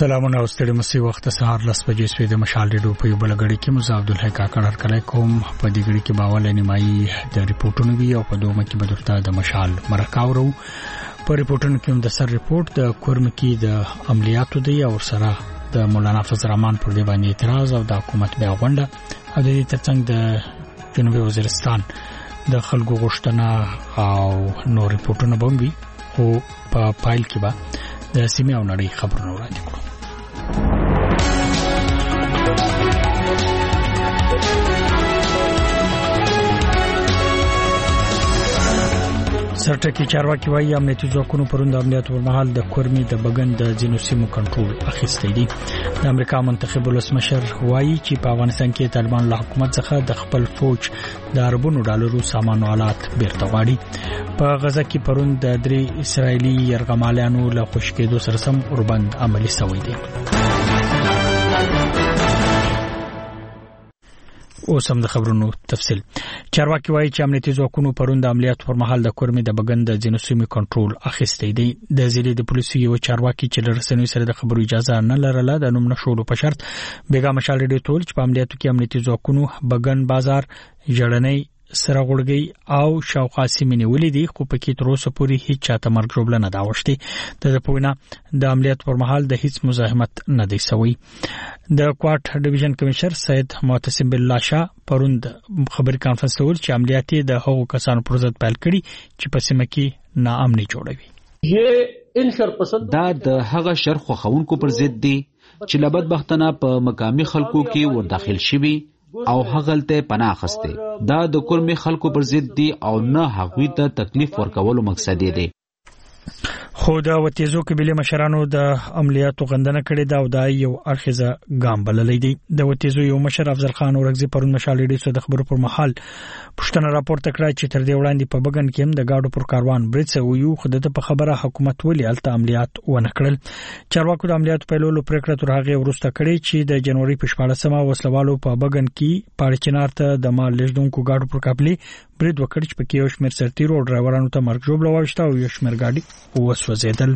سلامونه او ستړي مسي وخت سهار 10 بجې سوي د مشال ریډیو په بل غړي کې مزه عبدالحی کاکړ هرکله کوم په دې غړي کې باول نیمایي د ریپورتونو وی او په دومره کې بدرته د مشال مرکاورو په ریپورتونو کې د سر ریپورت د کورم کې د عملیاتو دی او سره د مولانا فضل الرحمن پر دی باندې اعتراض او د حکومت بیا غونډه او د دې ترڅنګ د جنوبي وزیرستان د خلکو غوښتنه او نور ریپورتونه بومبي او په فایل کې به د سیمه او نړۍ خبرونه وړاندې کړو. سرټکی چارواکي وايي امنیتي ځواکونو پروند عملیاتو پر مهال د کورمي د بګن د جنو سیمو کنټرول اخیستی دی. د امریکا منتخب ولسمشر وايي چې په افغانستان کې طالبان له حکومت څخه د خپل فوج د اربونو ډالرو سامان او آلات بیرته غواړي. په غزه کې پروند د درې اسرایلی يرغمالیانو له خوشکېدو سره سم اوربند عملی شوی دی. اوس هم د خبرونو تفصیل. چارواکي وايي چې امنیتي ځواکونو پروند عملیاتو پر مهال د کورمي د بګن د جنو سیمو کنټرول اخیستی دی. د ضلع د پولیسو یو چارواکي چې لرسنوي سره د خبرو اجازه نه لرله د نوم نشولو په شرط بیګا مشال ریډیو ټول چې په عملیاتو کې امنیتي ځواکونو بګن بازار جړنۍ سره غړګي او شاوخوا سیمې نیولې دي خو په کې تر اوسه پورې هیڅ چاته مرګ جوړه نه دا وشتي. د پوینا د عملیات پر مهال د هیڅ مزاحمت نه دی سوی. د کوارټ ډیویژن کمشنر سید معتصم بالله شاه پروند خبري کانفرنس ته ویل چې عملیات د هغو کسانو پر ضد پیل کړي چې په سیمه کې ناامني جوړوي. دا د هغه شرخ خوونکو پر ضد دي چې لبدبختانه په مقامي خلکو کې ور داخل شوي او هغلته پناه اخسته. دا د کورمي خلکو پر ضد دي او نه هغوی ته تکلیف ورکولو مقصد دی. خو د وتیزو قبيله مشرانو د عملیاتو غندنه کړې دا او د یو اړخیزه ګام بللې دي. د وتیزو یو مشر افضل خان اورغزي پرون مشال ډیسو د خبرو پر مهال پښتنه راپورته کړه چې تر دې وړاندې په بګن کې هم د گاډو پر کاروان برید سوی یو خو د په خبره حکومت ولې الته عملیات ونه کړل. چارواکو د عملیاتو په لولو پریکړه تر هغه ورسته کړې چې د جنوري په 14مه وسلوالو په بګن کې پاړچنار ته د مال لږدونکو گاډو پر قبلي برید وکړ چې په کې یو شمېر سرتیرو او ډرایورانو ته مرګ جوړ لوښته او یو شمېر گاډي وسوځیدل.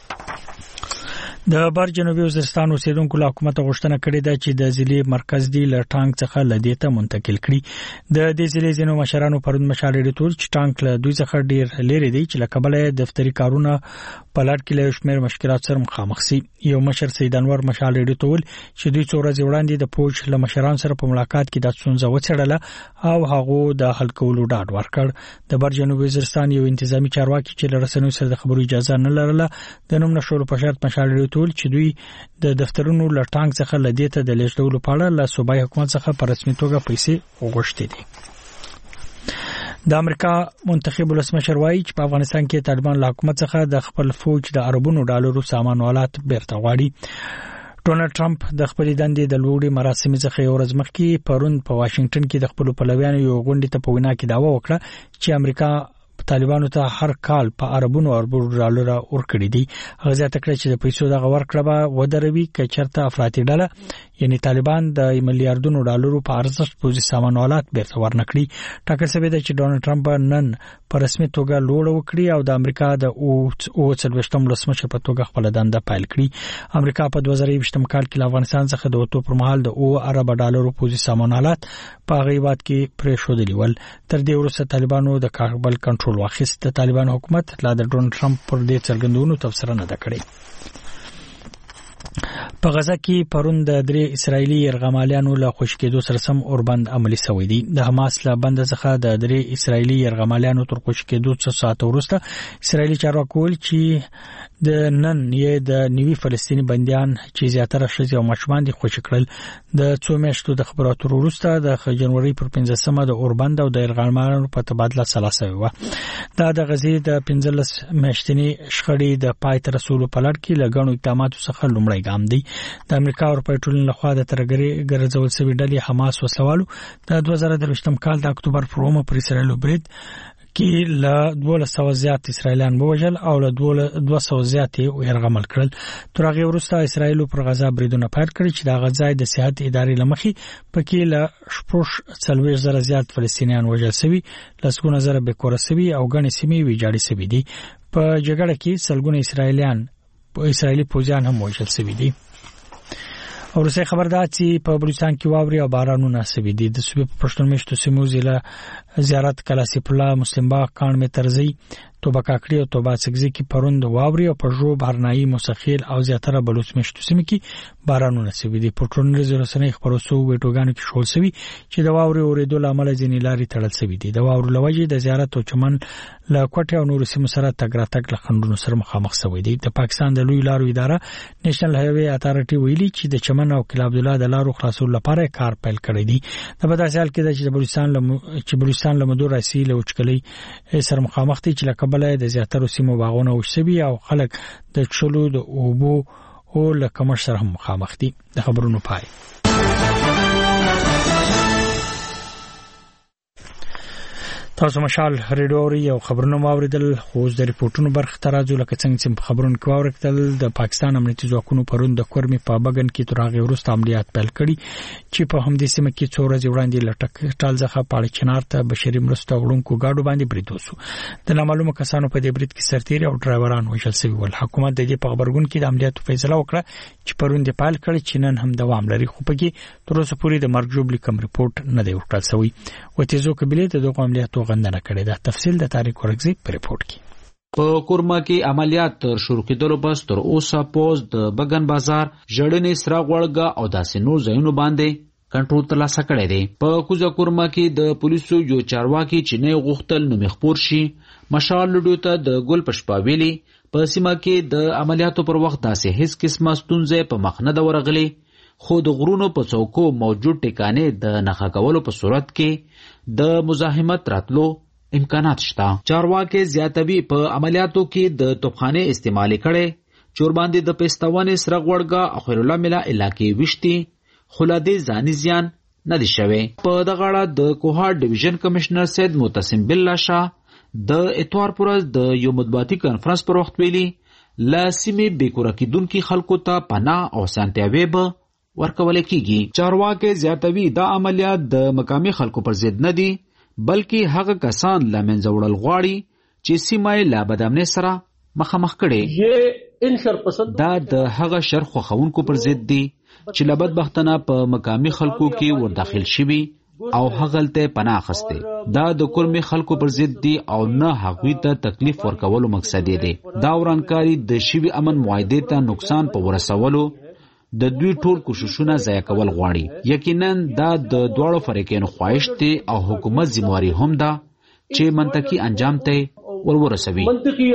د بار جنوبي وزیرستان اوسیدونکو له حکومت غوښتنه کړې ده چې د ضلع مرکز دی له ټانک څخه لدې ته منتقل کړي. د دې ضلع ځینو مشرانو پروند مشال ډیټول چې ټانک له دوی څخه ډیر لري دی چې لکبله دفتری کارونه په لړ کې له شمېر مشکلات سره مخامخ سي. یو مشر سید انور مشال ډیټول چې دوی څو ورځې وړاندې د فوج له مشرانو سره په ملاقات کې د څونځه وڅړله او هغه د حل کولو ډاډ ورکړ. د بار جنوبي وزیرستان یو انتظامی چارواکي چې لرسنوي سره د خبرو اجازه نه لرله د نوم نشولو په شرط مشال ټول چې دوی د دفترونو له ټانک څخه لدې ته د لیږدولو په اړه له صوبایي حکومت څخه په رسمي توګه پیسې وغوښتې دي. د امریکا منتخب ولسمشر وايي چې په افغانستان کې طالبان له حکومت څخه د خپل فوج د اربونو ډالرو سامان او آلات بیرته غواړي. ډونالد ټرمپ د خپل دندې د لوړې مراسم څخه یو ورځ مخکې پرون په واشنگټن کې د خپل پلویانو یو غونډه ته په وینا کې داوا وکړه چې امریکا طالبانو ته هر کال په اربونو ډالر ورکړي دي. هغه ځکه چې د پیسو د ورکړه به ودروي که چرته افراطي ډله یعنی طالبان د میلیارډونو ډالرو په ارزښت پوځي سامان او آلات بیرته ورنکړي. ټاکل شوی دی چې ډونالد ټرمپ نن په رسمي توګه لوړ وکړي او د امریکا د 23م ولسمشر په توګه خپل دنده پیل کړي. امریکا په 2020م کال کې افغانستان څخه د وټو پر مهال د ارب ډالرو پوځي سامان او آلات په غیبات کې پرې شو دی ول. تر دې وروسته طالبانو د کابل کنټرول واخیست. د طالبان حکومت لا د ډونالد ټرمپ پر دې څرګندونو تفسیر نه کړی. په غزه کې پرون د درې اسرایلی يرغمالیانو له خوشکېدو سره سم اوربند عملی شوی دی. د حماس له بند څخه د درې اسرایلی يرغمالیانو تر خوشکېدو څو ساعت وروسته اسرایلی چارواکو چې د نن یې د نیوي فلسطینی بنديان چې زیاتره ښځې او ماشومان دي خوشی کړل. د څو میاشتو د خبراتو وروسته د جنوري پر 15مه د اوربند او د يرغمالیانو په تبادله سلاسه و. دا د غزې د 15 میاشتنی شخړې د پای تر رسولو په لړ کې لګڼو اقداماتو څخه لومړی ګام دی. د امریکا او پېټرولین لخوا د ترګری ګرځول شوی ډلې حماس وسوالو د 2023م کال د اکتوبر پر 1 پر اسرائیل برید کې له 1200 زیات اسرایلیان ووژل او له 200 زیات يرغمل کړل. تر هغه وروسته اسرائیل پر غزا بریدونه پیل کړي چې د غزا د صحت ادارې لمخې پکې له 40,000 زیات فلسطینیان وژل شوي، لسګونه زره بیکوره شوي او غني سیمې ویجاړې شوي دي. په جګړه کې سلګونه اسرایلی پوځیان هم وژل شوي دي. ورسې خبر ده چې په بلوچستان کې واوري او بارانونه سوي دي. د صوبې په پښتون مشتو سیمو ضلع زیارت کلاسیف الله مسلم باغ کان می ترزی توبه کاکړی او توبه سګزي کې پروند واوري او پژو بهرنایي مسخیل او زیاتره بلوچ مشتو سیمو کې بارانونه سوي دي. پټرون رسنۍ خبرسو ویټوګانو کې شول سوي چې د واوري اورېدو لامل ځینې لارې تړل سوي دي. د واورو لوجې د زیارت او چمن له کوټه او نور سیمو سره تګ راتګ له خنډونو سره مخامخ سوي دي. د پاکستان د لوی لارو اداره نېشنل هایوي اتارټي ویلي چې د چمن او کلاب عبدالله د لارو خلاصولو لپاره کار پیل کړی دی. د بداسال کې د بلوچستان له مدور راسي له وچکلي سره مخامخ دي چې لکبله د زیاتره سیمو باغونه وشوي او خلک د چلو د اوبو او لکمر سره مخامخ دي. د خبرونو پای. تاسو مشال ریډیو او خبرونه واوریدل. خو د ریپورتونو برخه ترازو لکه څنګه چې په خبرونو کې واوریدل د پاکستان امنیتي ځواکونو پروند د کورمي په بغن کې ترغه ورسته عملیات پیل کړي چې په همدې سیمه کې څو ورځې وړاندې لټک ټال ځخه پاړ چنار ته بشري مرسته وړونکو گاډو باندې برید وسو. د نامعلومه کسانو په دې برید کې سرتیري او ډرایوران وژل شوي ول. حکومت د دې په خبرګون کې د عملیاتو فیصله وکړه چې پروند پیل کړي چې نن هم دوام لري، خو په کې تر اوسه پورې د مرګ جوړ کوم ریپورت نه دی ورکړل شوی. وتیزو قبيله د دوه عملیاتو غندنه کړې ده. تفصیل د تاریخ ورغزي په ریپورت کې. په کورما کې عملیات تر شروع کېدلو بس تر اوسه پوز د بغن بازار جړنې سره غوړګه او داسې نور ځایونو باندې کنټرول ترلاسه کړی دی. په کوزه کورما کې د پولیسو یو چارواکي چې نه غوښتل نو مخبور شي مشال لډو ته د ګل پشپاویلی په سیمه کې د عملیاتو پر وخت داسې هیڅ قسمه ستونزې په مخ نه ورغلي، خو د غرونو په څوکو موجود ټکانې د نخښه کولو په صورت کې د مزاحمت راتلو امکانات شته. چارواکي زیاتوي په عملیاتو کې د توپخانه استعمال کړي چور باندې د پېستوانې سره غوړګه او خیر الله ملا علاقې وشتي خلادي ځاني زیان نه دي شوی. په دغه اړه د کوهاټ ډیویژن کمشنر سید معتصم بالله شاه د اتوار پورز د یو مطبوعاتي کانفرنس پر وخت ویلي لا سیمې بیکوره کېدونکو خلکو ته پناه او سانتیاوي به ورکول کیږي. چارواکي زیاتوي دا عملیات د مقامي خلکو پر ضد نه دي بلکې هغه کسان لمنځه وړل غواړي چې سیمه له بدامنۍ سره مخامخ کړي. دا د هغه شر خوښونکو پر ضد دي چې له بدبختانه په مقامي خلکو کې ورداخل شوي او هغه ته پناه اخیسته. دا د کورمي خلکو پر ضد دي او نه هغوی ته تکلیف ورکولو مقصد دی. دا ورانکاری د شوي امن معاهدې ته نقصان په ورسولو د دوی ټول کوششونه ضایع کول غواړي. یقینا دا د دواړو فریقونو خواهش دی او حکومت ذمہواری هم ده چې منطقي انجام ته ورورسوي.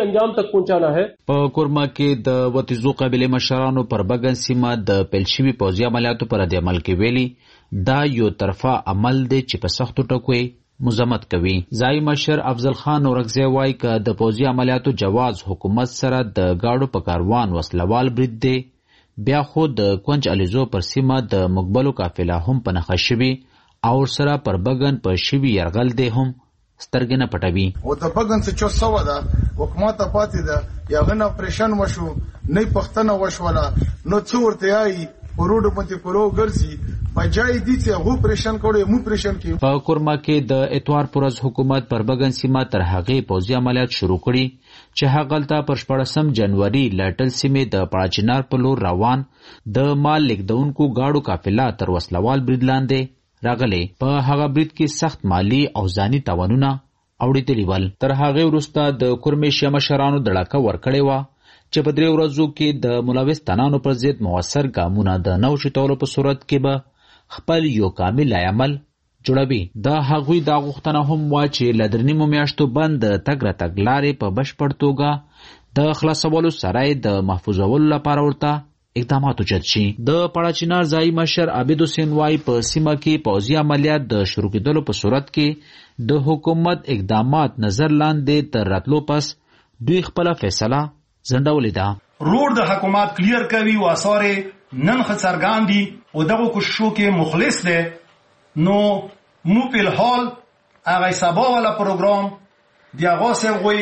په کورما کې د وتیزو قبیله مشرانو پر بغن سیمه د پلشوي پوځي عملیاتو پر د عمل کې ویلي دا یو طرفه عمل دی چې په سختو ټکوي مزاحمت کوي. ځای مشر افضل خان اورغزی وایي چې د پوځي عملیاتو جواز حکومت سره د گاډو په کاروان وسلوال برید دی. بیا خو د کونج الیزو پر سیمه د مقبلو قافله هم په نخښه شوي او سره پر بغن په شوي يرغل دی هم سترګې نه پټوي. او د بغن څه چو سو ده حکومت پاتې ده یا غن اپریشن وشو نه پښتنه وشوله نو څو ورته ای ورودو پته پرو ګرځي بجای دي چې هغه اپریشن کوي مو اپریشن کوي. په کورما کې د اتوار پورز حکومت پر بغن سیمه تر هغه پوځي عملیات شروع کړي چې هغه پر 14 جنوري لټل سیمه د پاچنار په لور روان د مال لیکدونکو گاډو قافله تر وسلوال برید لاندې راغلي. په هغه برید کې سخت مالی او ځاني تاوانونه اوریدلي ول. تر هغه وروسته د کورمي شمشرانو دړاکه ورکړې و چې په 3 ورځو کې د ملوث تنانو پر ضد موثر ګامونه د نو شتولو په صورت کې به خپل یو کامل عمل جوړوي. دا هغوی دا غوښتنه هم وا چې لدرنیمو میاشتو بند تګ راتګ لارې په بشپړ توګه د خلاصولو سره د محفوظولو لپاره ورته اقدامات وجد شي. د پړاچینار ځای مشر عابد حسین وای په سیمه کې پوځي عملیات د شروع کېدلو په صورت کې د حکومت اقدامات نظر لاندې تر راتلو پس دوی خپل فیصله زندولې ده. روډ د حکومت کلیر کوي او اثر نن خسرګان دي او دغه کوششو کې مخلص دي. نو مو په الحال هغه سبا ولا پروګرام دی هغه سوي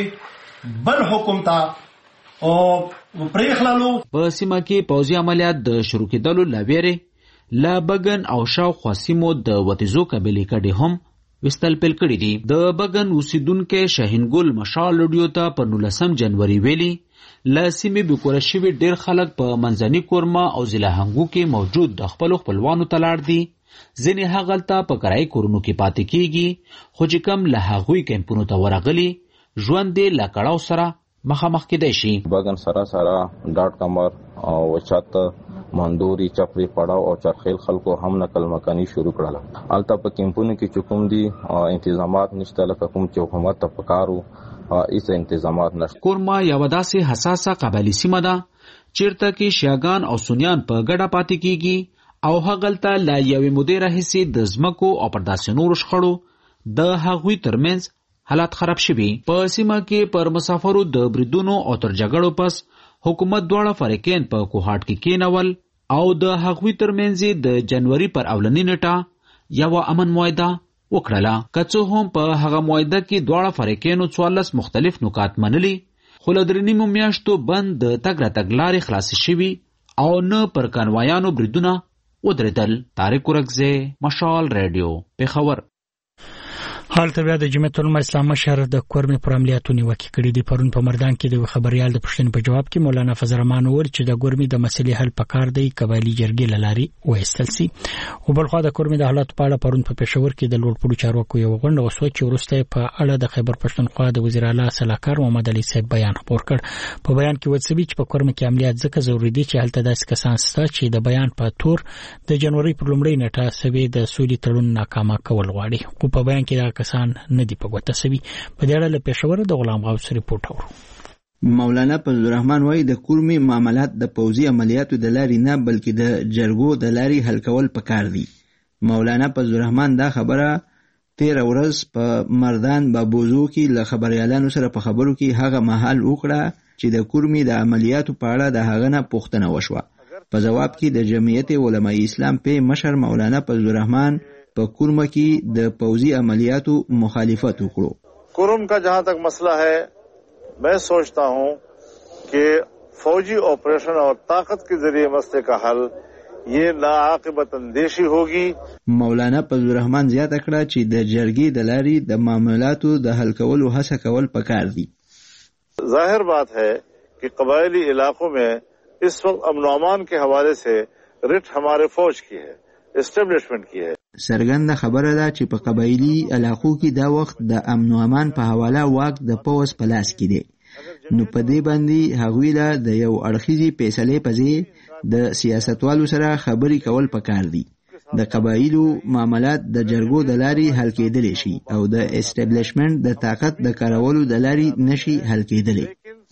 بل حکومت او پرېخلالو. په سیمه کې پوځي عملیات د شروع کېدلو لویره لا بغن او شاوخوا سیمو د وتیزو قبیلې کډې هم وستل پیل کړي دي. د بغن اوسیدونکو شاهین ګل مشال لډیو ته په 19 جنوري ویلي له سیمې بېکوره شوي ډېر خلک په منځني کورما او ضلع هنګو کې موجود د خپلو خپلوانو ته لاړ دي. ځینې هغلته په کرایي کورونو کې پاتې کیږي، خو چې کم له هغوی کیمپونو ته ورغلي ژوند یې له کړاو سره مخامخ کېدی شي. بګن سراسره ډاټ کمر او وچات مندوري چپړې پړاو او چرخیل خلکو هم نقل مکانی شروع کړل. الته په کیمپونو کې چکم دي انتظامات نشته لکه کوم چې حکومت ته پکارو هیڅ انتظامات نشته. کورما یوه داسې حساسه قبایلي سیمه ده چیرته کې شیعاګان او سنیان په ګډه پاتې کیږي او هغلته له یوې مودې راهیسې د ځمکو او پر داسې نورو شخړو د هغوی ترمنځ حالات خراب شوي. په سیمه کې پر مسافرو د بریدونو او تر جګړو پس حکومت دواړه فریقین په کوهاټ کې کېنول او د هغوی ترمنځ د جنوري پر اولنۍ نیټه یوه امن معاهده وکړله. که څه هم په هغه معاهده کې دواړه فریقینو 14 مختلف نکات منلي، خو له 3 میاشتو بند د تګ راتګ لارې خلاصې شوي او نه پر کانوایانو بریدونه ودرېدل. طارق ورکزی، مشال ریډیو، پېښور. حالته بیا د جمعیت العلماء اسلام مشر د کورمې پر عملیاتو نیوکې کړې دي. پرون په مردان کې د خبريال د پوښتنې په جواب کې مولانا فضل الرحمن وویل چې د کورمې د مسلې حل پکار دی قبایلي جرګې له لارې وایستل سي. او بلخوا د کورمې د حالاتو په اړه پرون په پېښور کې د لوړپوړو چارواکو یو غونډه وسوه چې وروسته په اړه د خیبر پښتونخوا د وزیر اعلی صلاحکار محمد علي صاحب بیان خپور کړ. په بیان کې وڅبي چې په کورمې کې عملیات ځکه ضروري دي چې هلته داسې کسان شته چې د بیان په تور د جنوري پر لومړۍ نیټه سوي د سولې تړون ناکامه کول غواړي. خو په بیان کې دا کسان نه دي په ګوته سوي. په دې اړه له پېښور د غلام غوث رپورټ اورو. مولانا فضل الرحمن وايي د کورمې معاملات د پوځي عملیاتو د لارې نه بلکې د جرګو د لارې حل کول پکار دي. مولانا فضل الرحمن دا خبره 13 ورځ په مردان بابوزو کې له خبريالانو سره په خبرو کې هغه مهال وکړه چې د کورمې د عملیاتو په اړه د هغه نه پوښتنه وشوه. په جواب کې د جمعیت علماء اسلام په مشر مولانا فضل الرحمن په کورم کې د پوځي عملیاتو مخالفت وکړو. کورم کا جہاں تک مسئلہ ہے میں سوچتا ہوں کہ فوجی آپریشن اور طاقت کے ذریعے مسئلے کا حل یہ ناعاقبت اندیشی ہوگی. مولانا فضل الرحمن زیاته کړه چې د جرګې د لارې د معاملاتو د حل کولو هڅه کول پکار دي. ظاہر بات ہے کہ قبائلی علاقوں میں اس وقت امن و امان کے حوالے سے رٹ ہمارے فوج کی ہے، اسٹیبلشمنٹ کی ہے. سرګنده خبره ده چې په قبایلی علاقو کې دا وخت د امن و امان په حواله واک د پوز په لاس کې دی. نو په دې باندې هغوی له د یو اړخیزي فیصلې په ځای د سیاستوالو سره خبرې کول پکار دي. د قبایلو معاملات د جرګو د لارې حل کېدلی شي او د اسټابلیشمنت د طاقت د کارولو د لارې نشي حل کېدلی.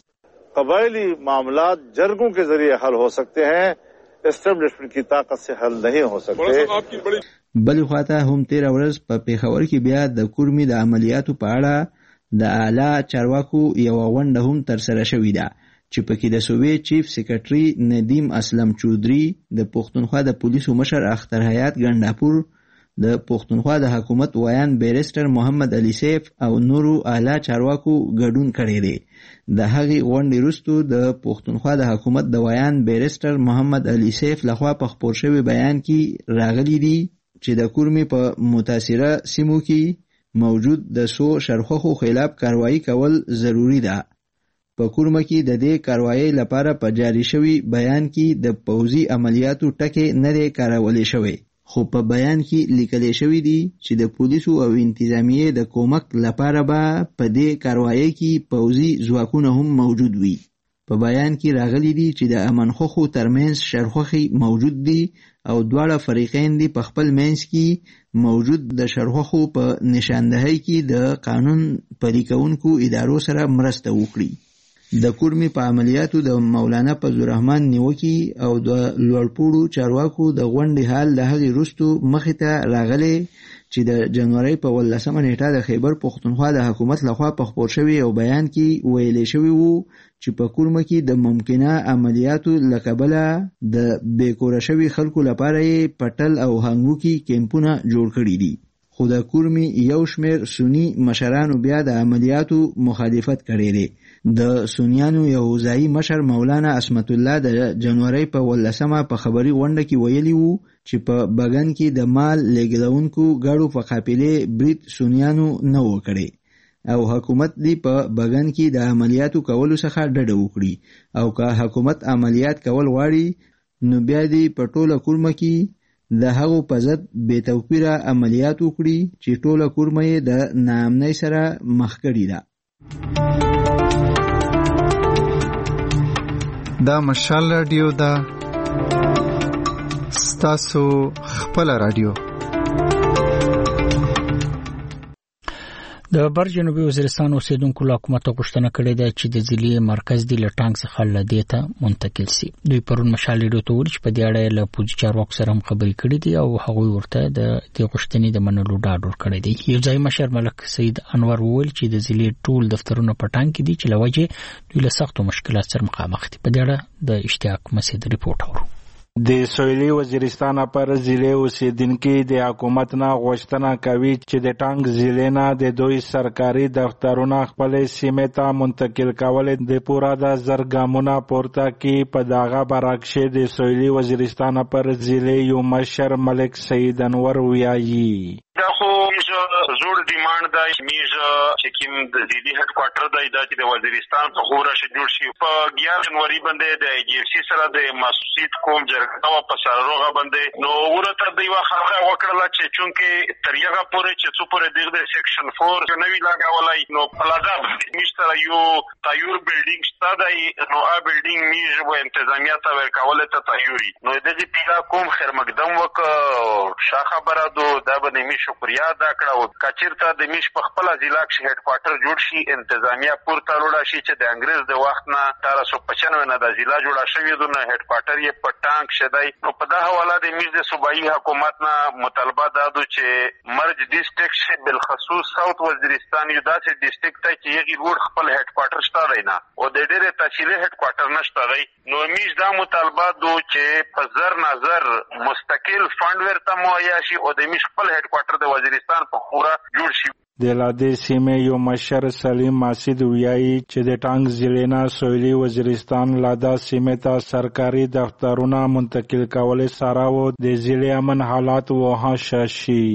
قبائلی معاملات جرګوں کے ذریعے حل ہو سکتے ہیں، اسټابلیشمنت کی طاقت سے حل نہیں ہو سکتے. بلې خواته هم 13 ورځ په پېښور کې بیا د کورمې د عملیاتو په اړه د اعلی چارواکو یو غونډه هم ترسره شوې ده چې پکې د صوبې چیف سیکرټري ندیم اسلم چودري، د پښتونخوا د پولیسو مشر اختر حیات ګنداپور، د پښتونخوا د حکومت ویان بیرسټر محمد علي سیف او نورو اعلی چارواکو ګډون کړی دی. د هغې غونډې وروسته د پښتونخوا د حکومت د ویان بیرسټر محمد علي سیف لخوا په خپور شوي بیان کې راغلي دي چې د کورمې په متاثره سیمو کې موجود د سو شرخوخو خلاف کاروایی کول ضروری ده. په کورمه کې د دې کاروایی لپاره په جاری شوی بیان کې د پوځي عملیاتو ټکي نه دی کارولې شوی، خو په بیان کې لیکل شوی دی چې د پولیسو او انتظامیې د کومک لپاره به په دې کاروایی کې پوځي ځواکونه هم موجود وي. په بیان کې راغلی دي چې د امنخوخو ترمنځ شرخوخي موجود دي او دواړه فریقین دي په خپل منځ کې موجود د شرخوخو په نشاندهی کې د قانون پلي کوونکو ادارو سره مرسته وکړي. د کورمې په عملیاتو د مولانا فضل الرحمن نیوکې او د لوړپوړو چارواکو د غونډې حال د هغې وروسته مخې ته راغلی چې د جنوري په 18 نیټه د خیبر پښتونخوا د حکومت لخوا په خپور شوی یو بیان کې ویلې شوی وو چې په کورمه کې د ممکنه عملیاتو له کبله د بیکوره شوي خلکو لپاره یې پټل او هنګو کې کیمپونه جوړ کړي دي. خو د کورمې یو شمېر سنی مشرانو بیا د عملیاتو مخالفت کړی دی. د سنیانو یو ځایي مشر مولانا عصمت الله د جنوري په 18 په خبري غونډه کې ویلي وو چې په بګن کې د مال لېږدونکو ګاډو په قافلې برید سنیانو نه و کړی. او حکومت دی په بغن کې د عملیاتو کولو څخه ډډه وکړي او که حکومت عملیات کول غواړي نو بیا دی په ټوله کورمه کې د هغو په ضد بې توپیره عملیات وکړي چې ټوله کورمه یې د ناامنۍ سره مخ کړې ده. دا مشال رادیو ده، ستاسو خپل رادیو. د بر جنوبي وزیرستان اوسیدونکو له حکومت غوښتنه کړې ده چې د ضلع مرکز دی له ټانک څخه لدې ته منتقل شي. دوی پرون مشال ریډیو ته ویل چې په دې اړه له پولیسو چارواکو سره هم خبرې کړې دي او هغوی ورته د دې غوښتنې د منلو ډاډ ورکړی دی. یو ځای مشر ملک سید انور وویل چې د ضلع ټول دفترونه په ټانک کې دي چې له وجې دوی له سختو مشکلات سره مخامخ دي. په دې اړه د اشتیاق مسعود ریپورت اورو. د سویلي وزیرستان پر ضلع اوسیدونکو د حکومت نه غوښتنه کوي چې د ټانک ضلع نه د دوی سرکاري دفترونه خپل سیمه ته منتقل کول د پورا د زرګامونه پورته کې په داغه برعکس د سویلي وزیرستان پر ضلع یو مشر ملک سید انور ویایي دا خو زوړ ډیماند دی چې کوم د ضلعي هډ کوارټر دی دا چې د وزیرستان په خوره شې جوړ شي په 11 جنوري باندې د جی اف سی سره د مسعود کوم جرګه په سرروغه باندې نو ورته دی واخره وکړه چې چونکه تریغه پورې چې څو پورې د سیکشن 4 نوی لاګولای نو پلازا مشتر یو تایور بلډینګ ستادای نو ا بلډینګ میج و انتظامیه ته ورکول ته تایوري نو د دې پیرا کوم خیر مقدم وک شاخه برادو دا باندې می شکریا دا کړه او کچیرته د میش په خپل ضلع کې هډ کوارټر جوړ شي انتظامیه پورته وروړه شي چې د انګريز د وخت نه 1395 نه د ضلع جوړه شوې ده نه هډ کوارټر یې په ټانک شدای نو په دا حواله د میش د صوبایي حکومت نه مطالبه دادو چې مرج ډیسټریکټ شي بالخصوص ساوث وزیرستان یو داسې ډیسټریکټ ته چې یې روډ خپل هډ کوارټر شته دی نه او د ډېرې تحصیلي هډ کوارټر نشته دی نو میش دا مطالبه دو چې په زر نظر مستقل فند ورته مهیا شي او د میش خپل هډ کوارټر د وزیرستان په خوره جوړ شي. د لادې سیمې یو مشر سلیم ماسید ویایي چې د ټانک ضلع نه سویلي وزیرستان لادا سیمې ته سرکاري دفترونه منتقل کول سره و د ضلع امن حالات وها شاشي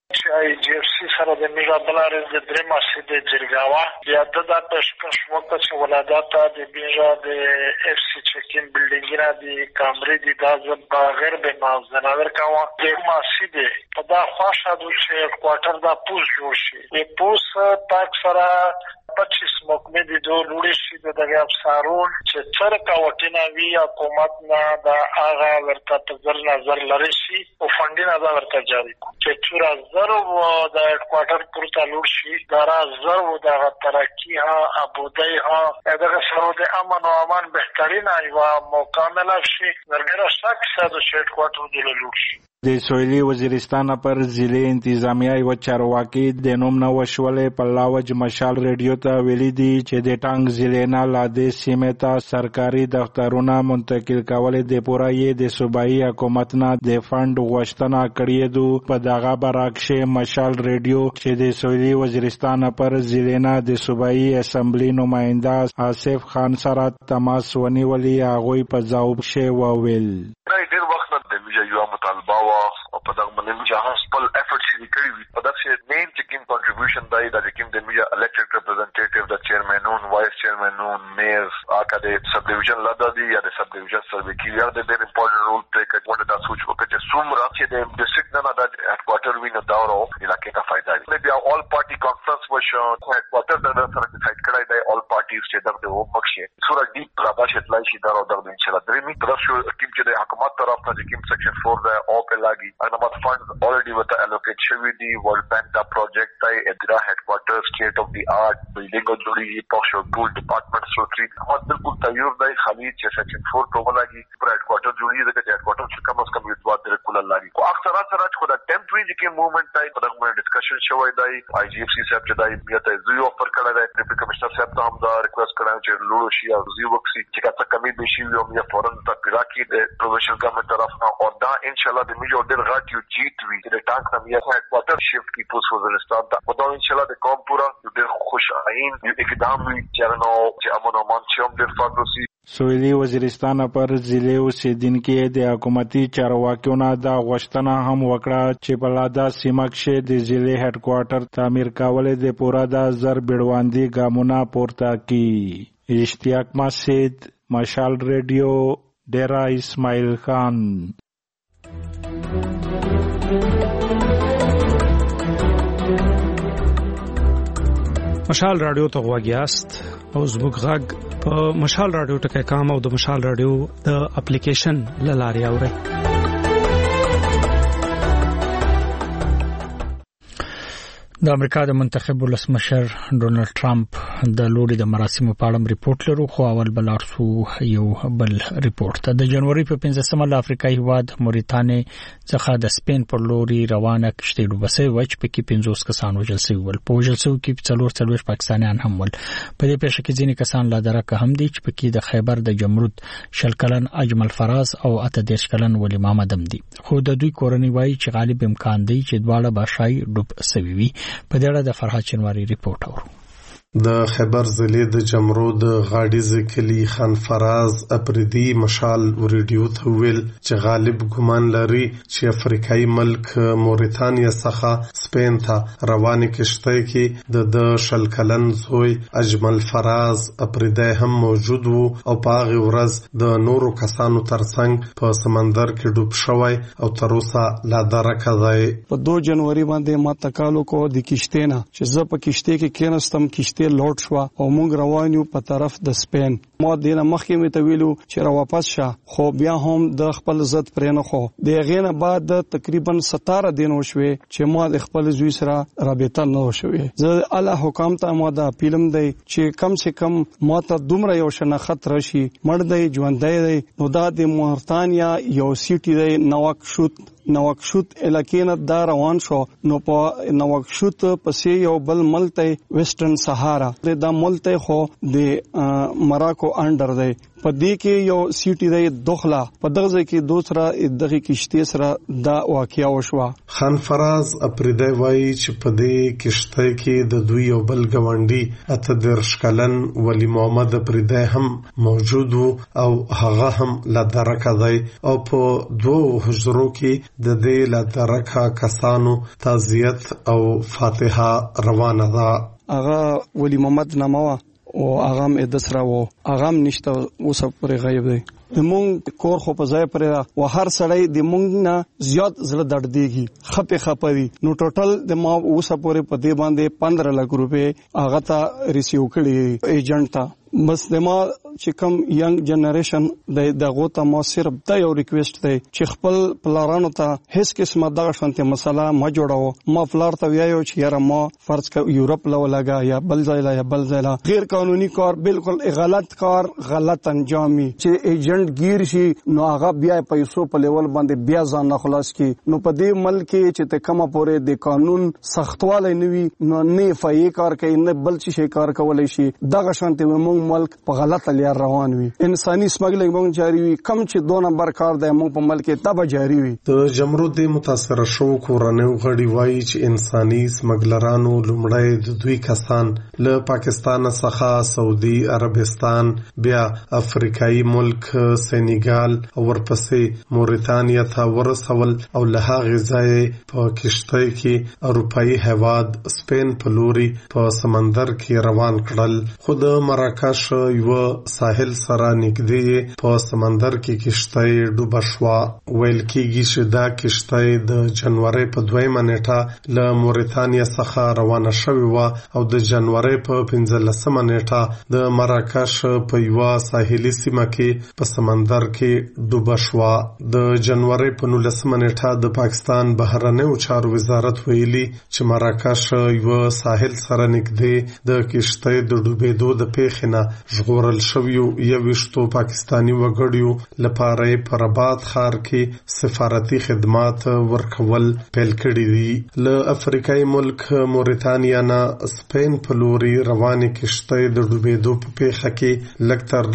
جی اف سی سره د میرا بلارز د درې ماسید جرګاوا بیا د پېشکش وکړ چې ولادت د میرا د اف سی چکین بلډینګ را دي کامرې دي د غیر به موازنه ورکاوه د ماسید په دا خواشه د کوارټر د پوس جوړ شي د پوس تاک سره 25 مکمه دي دوه لوري شي دغه افسرون چې څرکا وټینا وی حکومت نه د هغه ورته په ځر نظر لري شي او فندینه دا ورته جاری چې څورا زرو د کوارټر پورته لور شي دا زرو د ترقی ها ابودای ها دغه سره د امن او امان بهترین ایوا مکمل شي ورګره شک ساده شیټ کوارټر د لور شي. د سویلي وزیرستان پر ضلع انتظامیه یو چارواکي د نوم نه وشولې په لاوج مشال ریډیو ته ویلي دي چې د ټانک ضلع نه لادې سیمې ته سرکاري دفترونه منتقل کول د پوره یې د صوبایي حکومت نه د فند غوښتنه کړې ده. په دغه برعکس مشال ریډیو چې د سویلي وزیرستان پر ضلع نه د صوبایي اسمبلی نماینده آصف خان سره تماس ونیولې هغوی په ځواب شی وویل یو مطالبه وا او په دغه باندې جهان خپل افورټ شي کوي په دغه مین چکین کنټریبیوشن دی د کوم د میډیا الیکټډ ریپرزنټیټیو د چیرمنون وایس چیرمنون میر اکا د سب ډیویژن لدا دی یا د سب ډیویژن سروي کې یو د ډېر امپورټنت رول پلی کوي ورته د سوچ وکړي چې څومره چې د ډیسټریکټ نه د هډ کوارټر وینو داورو علاقې ته فائدہ دی بیا اول پارټي کانفرنس وشو هډ کوارټر د سره ډیسایډ کړای دی اول پارټیز چې دغه و بخښي سورا ډیپ راځي چې تلای شي دا د ان شاء الله درې می طرف شو کوم چې د حکومت طرف ته کوم سیکشن 4 د او په لاګي انمات فند already with the allocate شوی دی World Bank دا پروجیکټ دی ادرا هډ کوارټر سټیټ اف دی آرټ بلډینګ جوړیږي په شو ټول ډپارټمنټ سو تری او بالکل تیار دی خالي چې سیکشن 4 په لاګي پر هډ کوارټر جوړیږي د هډ کوارټر چې کم از کم یو دوه در کول لاګي او اکثر سره خو دا ټمپرری کې موومېنټ دی په دغه ډسکشن شوی دی آی جی اف سی صاحب چې دی بیا ته زیو افر کړی دی ډیپټي کمشنر صاحب ته هم دا ریکوست کړی چې لوړ شي او زیو وکسي چې کله کمی به شي یو یا فورن ته پیرا کې د پرووینشل ګورنمنت طرف نه او دا ان شاء الله د میجو ډېر غاټ یو جیټ وی د ټانک نام یې هډ کوارټر شیفټ کی پوس وزیرستان ته او دا ان شاء الله د کوم پورا ډېر خوش عین یو اقدام وی چې نو چې امن او مان چې هم ډېر فاروسی سویلی وزیرستان پر ضلع اوسیدونکو د حکومتي چارواکیو نه دا غوښتنه هم وکړه چې په لادا سیمه کې د ضلع هډ کوارټر تعمیر کول د پورا د زر بیړواندي ګامونه پورته کی. اشتیاق مسجد، مشال ریډیو، ډیرا اسماعیل خان. مشال رادیو ته غواګیاست او زموږ غږ په مشال رادیو ټکی کام او د مشال رادیو د اپلیکیشن لاري اوري. د امریکا د منتخب ولسمشر ډونالد ټرمپ د لوري د مراسمو په اړه ریپورت لرو، خو اول بلارسو یو بل ریپورت د جنوري په 15مه د افریقای هیواد موریتانیا څخه د سپین پر لوري روانه کشتۍ ډوبسي وچ پکې 50 کسان وژل شوي ول. په وژل شوي کې 44 پاکستانیان هم ول. په دې پیښه کې ځینې کسان لا درکه هم دي چې پکې د خیبر د جمرود شلکلن اجمل فراز او 18 کلن ولی محمد هم دي، خو د دوی کورنۍ وایي چې غالب امکان دی چې دواړه بشای ډوب شوي وي. په دې اړه د فرحات چنواری ریپورت اورو. د خیبر ضلع د جمرود غاډیز کلی خان فراز اپریدي مشال ریډیو ته ویل چې غالب ګمان لري چې افریقایي ملک موریتانیا څخه سپین ته روانه کشتۍ کې د شلکلن زوی اجمل فراز اپریدي هم موجود وو او په هغه ورځ د نورو کسانو ترڅنګ په سمندر کې ډوب شوی او تر اوسه لا درکه دی. په 2 جنوري باندې ما تکالو کو د کشتۍ نه چې زه په کشتۍ کې کېنستم، کشتۍ لوټ شو او موږ روان یو په طرف د سپین. ما دینه مخکې مې ته ویلو چې را واپس شه، خو بیا هم د خپل عزت پرې نه خو. د غینه بعد تقریبا 17 دین وشوي چې ما د خپل زوی سره رابطه نه وشوي. زه الله حکام ته ما دا فلم دی چې کم سے کم ما ته دومره یو شناخت راشي، مړ دی ژوند دی. نو دا د مورتانیا یو سیټي دی نواکشوت علاقې نه دا روان شو. نو په نواکشوت پسې یو بل ملک ویسټرن صحارا دا ملک خو د مراکو انډر دی. په دې کې یو سیټي دی دخلا په دغه ځای کې دوسرا دغه کشتۍ سره دا واقعیا وشوه. خان فراز اپریدي وایي چې په دې کشتۍ کې د دوی یو بل ګاونډي 18 کلن ولی محمد اپریدي هم موجود وو او هغه هم لا درکه دی او په 2 حجرو کې د دې لا درکه کسانو تعزیت او فاتحه روانه ده. هغه ولی محمد نامه او هغه د سره وو، هغه نشته اوس پر غیب دی. د مونږ کور خو په ځای پرې و هر سړی د مونږ نه زیات زړه درد دیږي خپه وي. نو ټوټل د ما اوس پورې په دې باندې 15 لک روپے هغه ته ریسیو کړی ایجنټ ته. بس د ما چې کوم ینګ جنریشن دغه ته ما صرف دا یو ریکوست دی چې خپل پلارانو ته هیڅ قسمه دغه شانته مسله ما جوړاو. ما پلار ته ویایو چې یاره ما فرض ک یورپ لا ولګا یا بل ځای لا غیر قانوني کار، بالکل غلط کار، غلط انجامي چې ایجنټ گیر شي نو هغه بیا پیسو په لیول باندې بیا ځان نه خلاص کی. نو په دې ملک چې ته کومه پورې د قانون سختواله نوي نو نه فایي کار کوي نه بل شي کار کولای شي. دغه شانته مونږ ملک په غلطه لار روان وي. انساني سمګلینګ مونږ جاری وي، کم چې 2 نمبر کار دی مونږ په ملک تبه جاری وي. د جمرود متاثر شو کورنۍ غړي وایي چې انساني سمګلرانو لومړی د دوی کسان له پاکستان څخه سعودي عربستان، بیا افریقایي ملک سنیګال او ورپسې موریتانیا ته ورسول او له هغه ځای په کشتۍ کې اروپایي هیواد سپین په لوري په سمندر کې روان کړل. خود مراکش یو ساحل سره نږدې په سمندر کې کشتۍ ډوبه شوه. ویل کېږي چې دا کشتۍ د جنوري په 2 نیټه له موریتانیا څخه روانه شوې وه او د جنوري په 15 نیټه د مراکش په یو ساحلي سیمه کې په سمندر کې ډوبه شوه. د جنوري په 19 نیټه د پاکستان بهرنیو چارو وزارت ویلي چې مراکش یو ساحل سره نږدې د کشتۍ د ډوبېدو د پیښې نه ژغورل شویو 21 پاکستانی وګړیو لپاره په رباط ښار کې سفارتي خدمات ورکول پیل کړي دي. له افریقایي ملک موریتانیا نه سپین په لوري روانې کشتۍ د ډوبېدو په پیښه کې لږ تر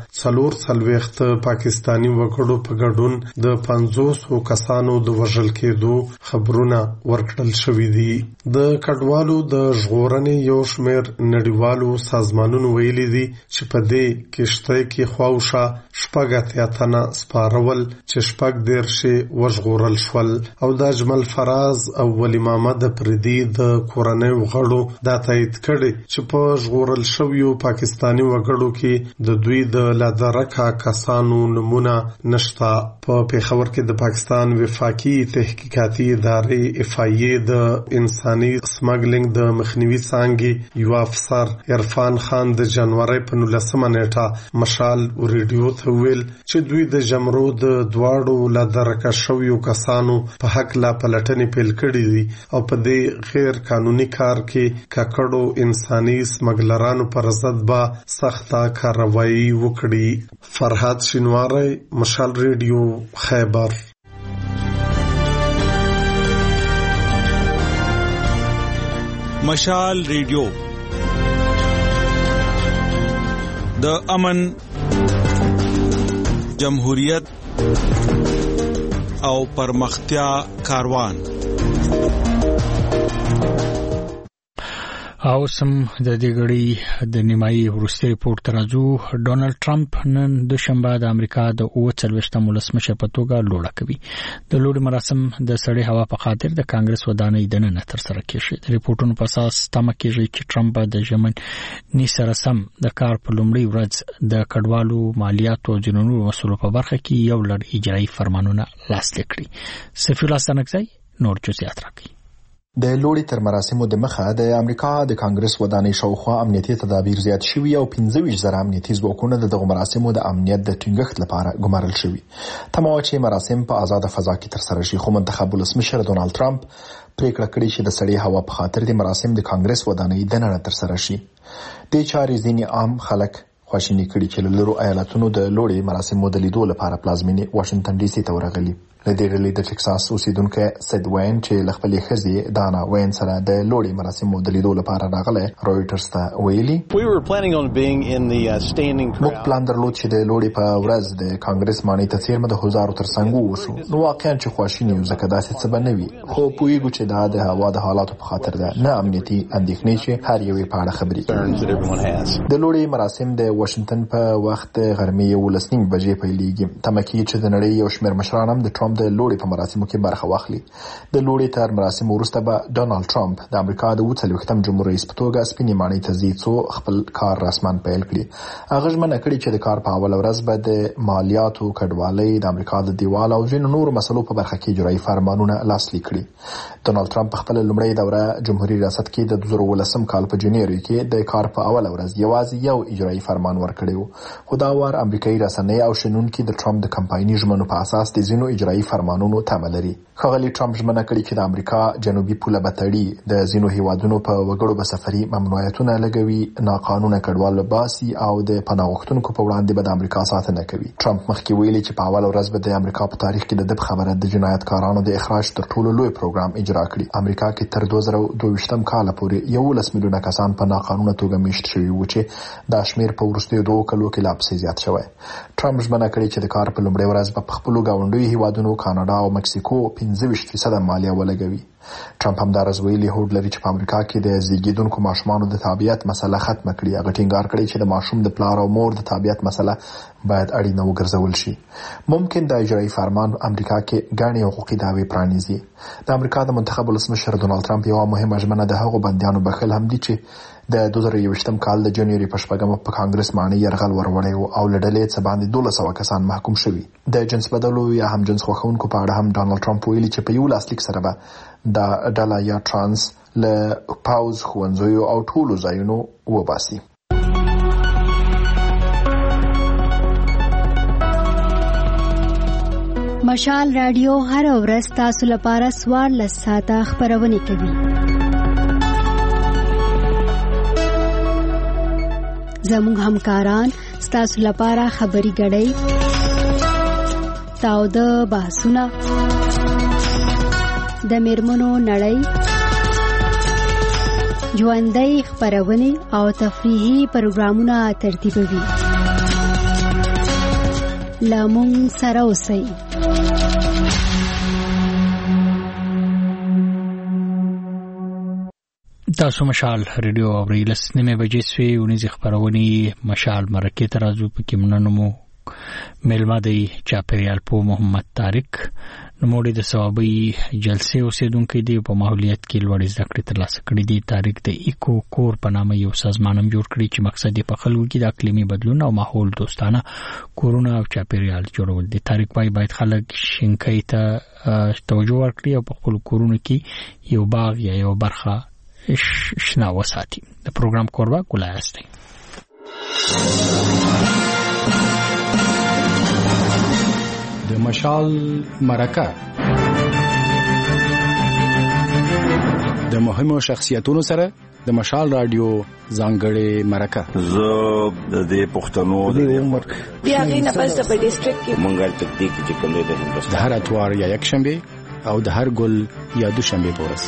لږه 40 پاکستانی وګړو په ګډون د 500 کسانو د وژل کېدو خبرونه ورکړل شوي دي. د کډوالو د ژغورنې یو شمېر نړیوالو سازمانونو ویلي دي چې په دې کشته کې خواوشا شپږ اتیا تنه سپارول چې شپږ دیرشي وژغورل شول او د اجمل فراز او ولی محمد پردي د کورنۍ غړو دا تایید کړي چې په ژغورل شویو پاکستانی وګړو کې د دوی د لادرکه کسانو نمونه نشتا. په پیښور کې د پاکستان وفاقي تحقیقاتي ادارې FIA د انساني سمګلینګ د مخنیوي څانګې یو افسر عرفان خان د جنوري په 19 نیټه مشال ریډیو ته ویل چې دوی د جمرو د دواړو لادرکه شویو کسانو په حق لا پلټنې پیل کړې دي او په دې غیر قانوني کار کې ککړو انساني سمګلرانو پر ضد به سخته کاروایی وکړي. فرهاد شینواری، مشال ریډیو، خیبر. مشال ریډیو د امن، جمهوریت او پرمختیا کاروان. او سم د دې غړي د نیمایي وروستي ریپورت ترازو. ډونالد ټرمپ نن دوشنبه د امریکا د 39م ولسمشر په توګه لوړه کوي. د لوړ مراسم د سړې هوا په خاطر د کانګرس ودانۍ دننه تر سره کیږي. د ریپورتونو په اساس تمه کیږي چې ټرمپ د ژمنې سره سم د کار په لومړي ورځ د کډوالو مالیاتو او جنونو مسولو په برخه کې یو لړ اجرایي فرمانونه لاسلیک کړي. سفیر الله سنگزی نور جزئیات راکړي. د لوړې تر مراسمو د مخه د امریکا د کانګرس ودانۍ شاوخوا امنیتي تدابیر زیات شوي او 25,000 امنیتي ځواکونه دغه مراسمو د امنیت د ټینګښت لپاره ګمارل شوي. تمه چې مراسم په آزاد فضا کې تر سره شي، خو منتخب ولسمشر ډونالد ټرمپ پریکړه کړې چې د سړې هوا په خاطر د مراسم د کانګرس ودانۍ دننه تر سره شي. د چارې ځینې عام خلک خواشیني کړي چې له لورو ایالتونو د لوړې مراسمو د لیدو لپاره پلازمینې واشنگټن ډي سي ته ورغلي. لدې ډلې د ټکساس اوسیدونکو سید وین چې لخپلې خزي دانا وین سره د لوړې مراسمو د لیدو لپاره راغله رويټرز ته ویلي موږ پلان درلود چې د لوړې په ورځ د کانګرس ماني ته څیرمه د هزارو تر څنګ وشو. نو واقعا چې خواشینی یو ځکه داسې څه به نه وي، خو پوهیږو چې دا د هوا د حالاتو په خاطر ده، نه امنیتي اندېښنې چې هر یو په اړه خبرې کوي. د لوړې مراسم د واشنگټن په وخت غرمې 11:30 بجې پیلېږي. تمه کیږي چې د نړۍ یو شمېر مشران هم د ټرمپ د لوړې په مراسمو کې برخه واخلي. د لوړې تر مراسمو وروسته به ډونالد ټرمپ د امریکا د 40م جمهور رئیس په توګه سپینې ماڼۍ ته ځي څو خپل کار رسماً پیل کړي. هغه ژمنه کړې چې د کار په اوله ورځ به د مالیاتو کډوالۍ، د امریکا د دیوال او ځینو نورو مسلو په برخه کې اجرایي فرمانونه لاسلیک کړي. ډونالد ټرمپ په خپل لومړۍ دوره جمهوریت ریاست کې د 2019 کال په جنوري کې د کار په اوله ورځ یوازې یو اجرایي فرمان ورکړی و، خو دا وار امریکایي رسنۍ او شنونکي د ټرمپ د کمپایني ژمنو په اساس د ځینو اجرایي فرمانونو تمه لري. ښاغلي ټرمپ ژمنه کړې چې د امریکا جنوبي پوله به تړي، د ځینو هیوادونو په وګړو به سفري ممنوعیتونه لګوي، ناقانونه کډوال به باسي او د پناه غوښتونکو په وړاندې به د امریکا ساتنه کوي. ټرمپ مخکې ویلي چې په اوله ورځ به د امریکا په تاریخ کې د خبره د جنایتکارانو د اخراج تر ټولو لوی پروګرام اجرا کړي. امریکا کې تر 2022 کال پورې 11 میلیونه کسان په ناقانونه توګه میشت شوي وو چې دا شمیر په وروستیو 2 کلو کې لا پسې زیات شوی. ټرمپ ژمنه کړې چې د کار په لومړۍ ورځ په خپلو ګاونډیو هیوادونو کاناډا او مکسیکو 25% مالیه ولګوي. ټرمپ هم دا ویلي هوډ لري چې په امریکا کې د زیږیدونکو ماشومانو د تابعیت مسله ختمه کړي. هغه ټینګار کړی چې د ماشوم د پلار او مور د تابعیت مسله باید اړینه وګرځول شي. ممکن د اجرایي فرمان امریکا کې ګڼې حقوقي دعوې پرانیزي. د امریکا د منتخب ولسمشر ډونالد ټرمپ یو مهمه ژمنه د هغو بندیانو بخښل هم دي چې د 2021 کال د جنوري په 8 په کانګرس ماڼۍ یرغل وروړی او لړلې څه باندې 1200 کسان محکوم شوي. د جنس بدلو یا هم جنس خوښونکو په اړه هم ډونالد ټرمپ ویلي چې په یو لاسلیک سره به د ډله یا ترانس له پاوز ښوونځیو او ټولو ځایونو وباسي. مشال رادیو هر ورځ تاسو لپاره 14 ساعته خبرونه کوي. زموږ همکاران ستاسو لپاره خبري غړي، تاوده بحثونه، د میرمنو نړۍ، ژوندۍ خبرونه او تفریحي پروګرامونه ترتیبوي. لمون سره اوسئ. تاسو مشال ریډیو اوریلس نیمه بجې سوي ونیز خبرونی مشال مرکه ترازو پکې مننمو ملما دی چاپریال پو محمد طارق نموړي د ثوابي جلسې اوسیدونکو دی په ماحولیت کې لوړ زده کړې ترلاسه کړې دي. طارق د ایکو کور په نامه یو سازمانم جوړ کړی چې مقصد یې په خلکو کې د اقلیمي بدلون او ماحول دوستانه کورونه او چاپریال جوړول دي. طارق باید خلک شینکۍ ته توجه ورکړي او په خپل کورونو کې یو باغ یا یو برخه شنه وساتي. د پروګرام کوربه ګلای استي. د مشال مرکه د مهمو شخصیتونو سره د مشال رادیو ځانګړې مرکه زه د دې پښتنو د عمر بیا غینه پس د ډیسټریکټ کې مونږه تکتیک چې کوم دی د هر اتوار یا یک شنبه او د هر ګل یا دوشنبه پورس.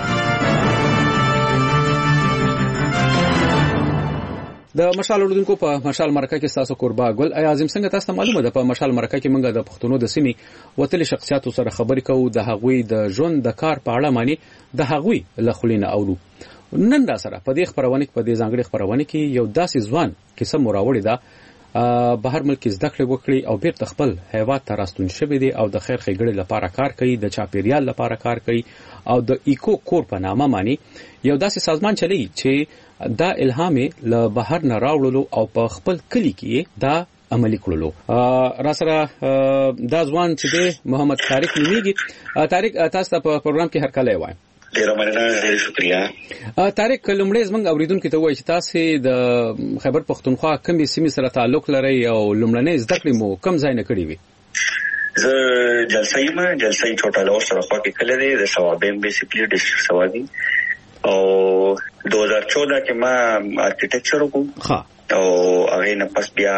د مشال اردوونکو په مشال مرکه کې تاسو قربا ګل اعظم څنګه تاسو معلومه ده په مشال مرکه کې موږ د پښتنو د سیمې وتلي شخصیتو سره خبرې کوو د هغوی د ژوند د کار په اړه معنی د هغوی له خلینو اورو. نن دا سره په دې خبرونه کې په دې ځانګړي خبرونه کې یو داسې ځوان کیسه مراوړی ده بهر ملک زده کړې وکړي او بیرته خپل هیواد ته راستون شوی دی او د خیر ښېګړې لپاره کار کوي د چاپیریال لپاره کار کوي او د ایکو کور په نامه معنی یو داسې سازمان چلی چې دا الهام له بهر نه راوړلو او په خپل کلی کې دا عملی کړلو. را سره دا ځوان چې دی محمد طارق نومیږي. طارق تاسو په پروګرام کې هر کله وای. ډیر مننه، ډیر شکریا. طارق لومړی زموږ اوریدونکو ته وایي چې تاسو د خیبر پختونخوا کومې سیمې سره تعلق لرئ او لومړنۍ زده کړې مو کوم ځای نه کړې وي؟ زه جلسه چوټا لور سره خوا کې کله دی د ثوابین بیسیکلی ډیسټریکټ ثوابین او 2014 کې ما آرکیټیکچر وکړ او هغه نه پس بیا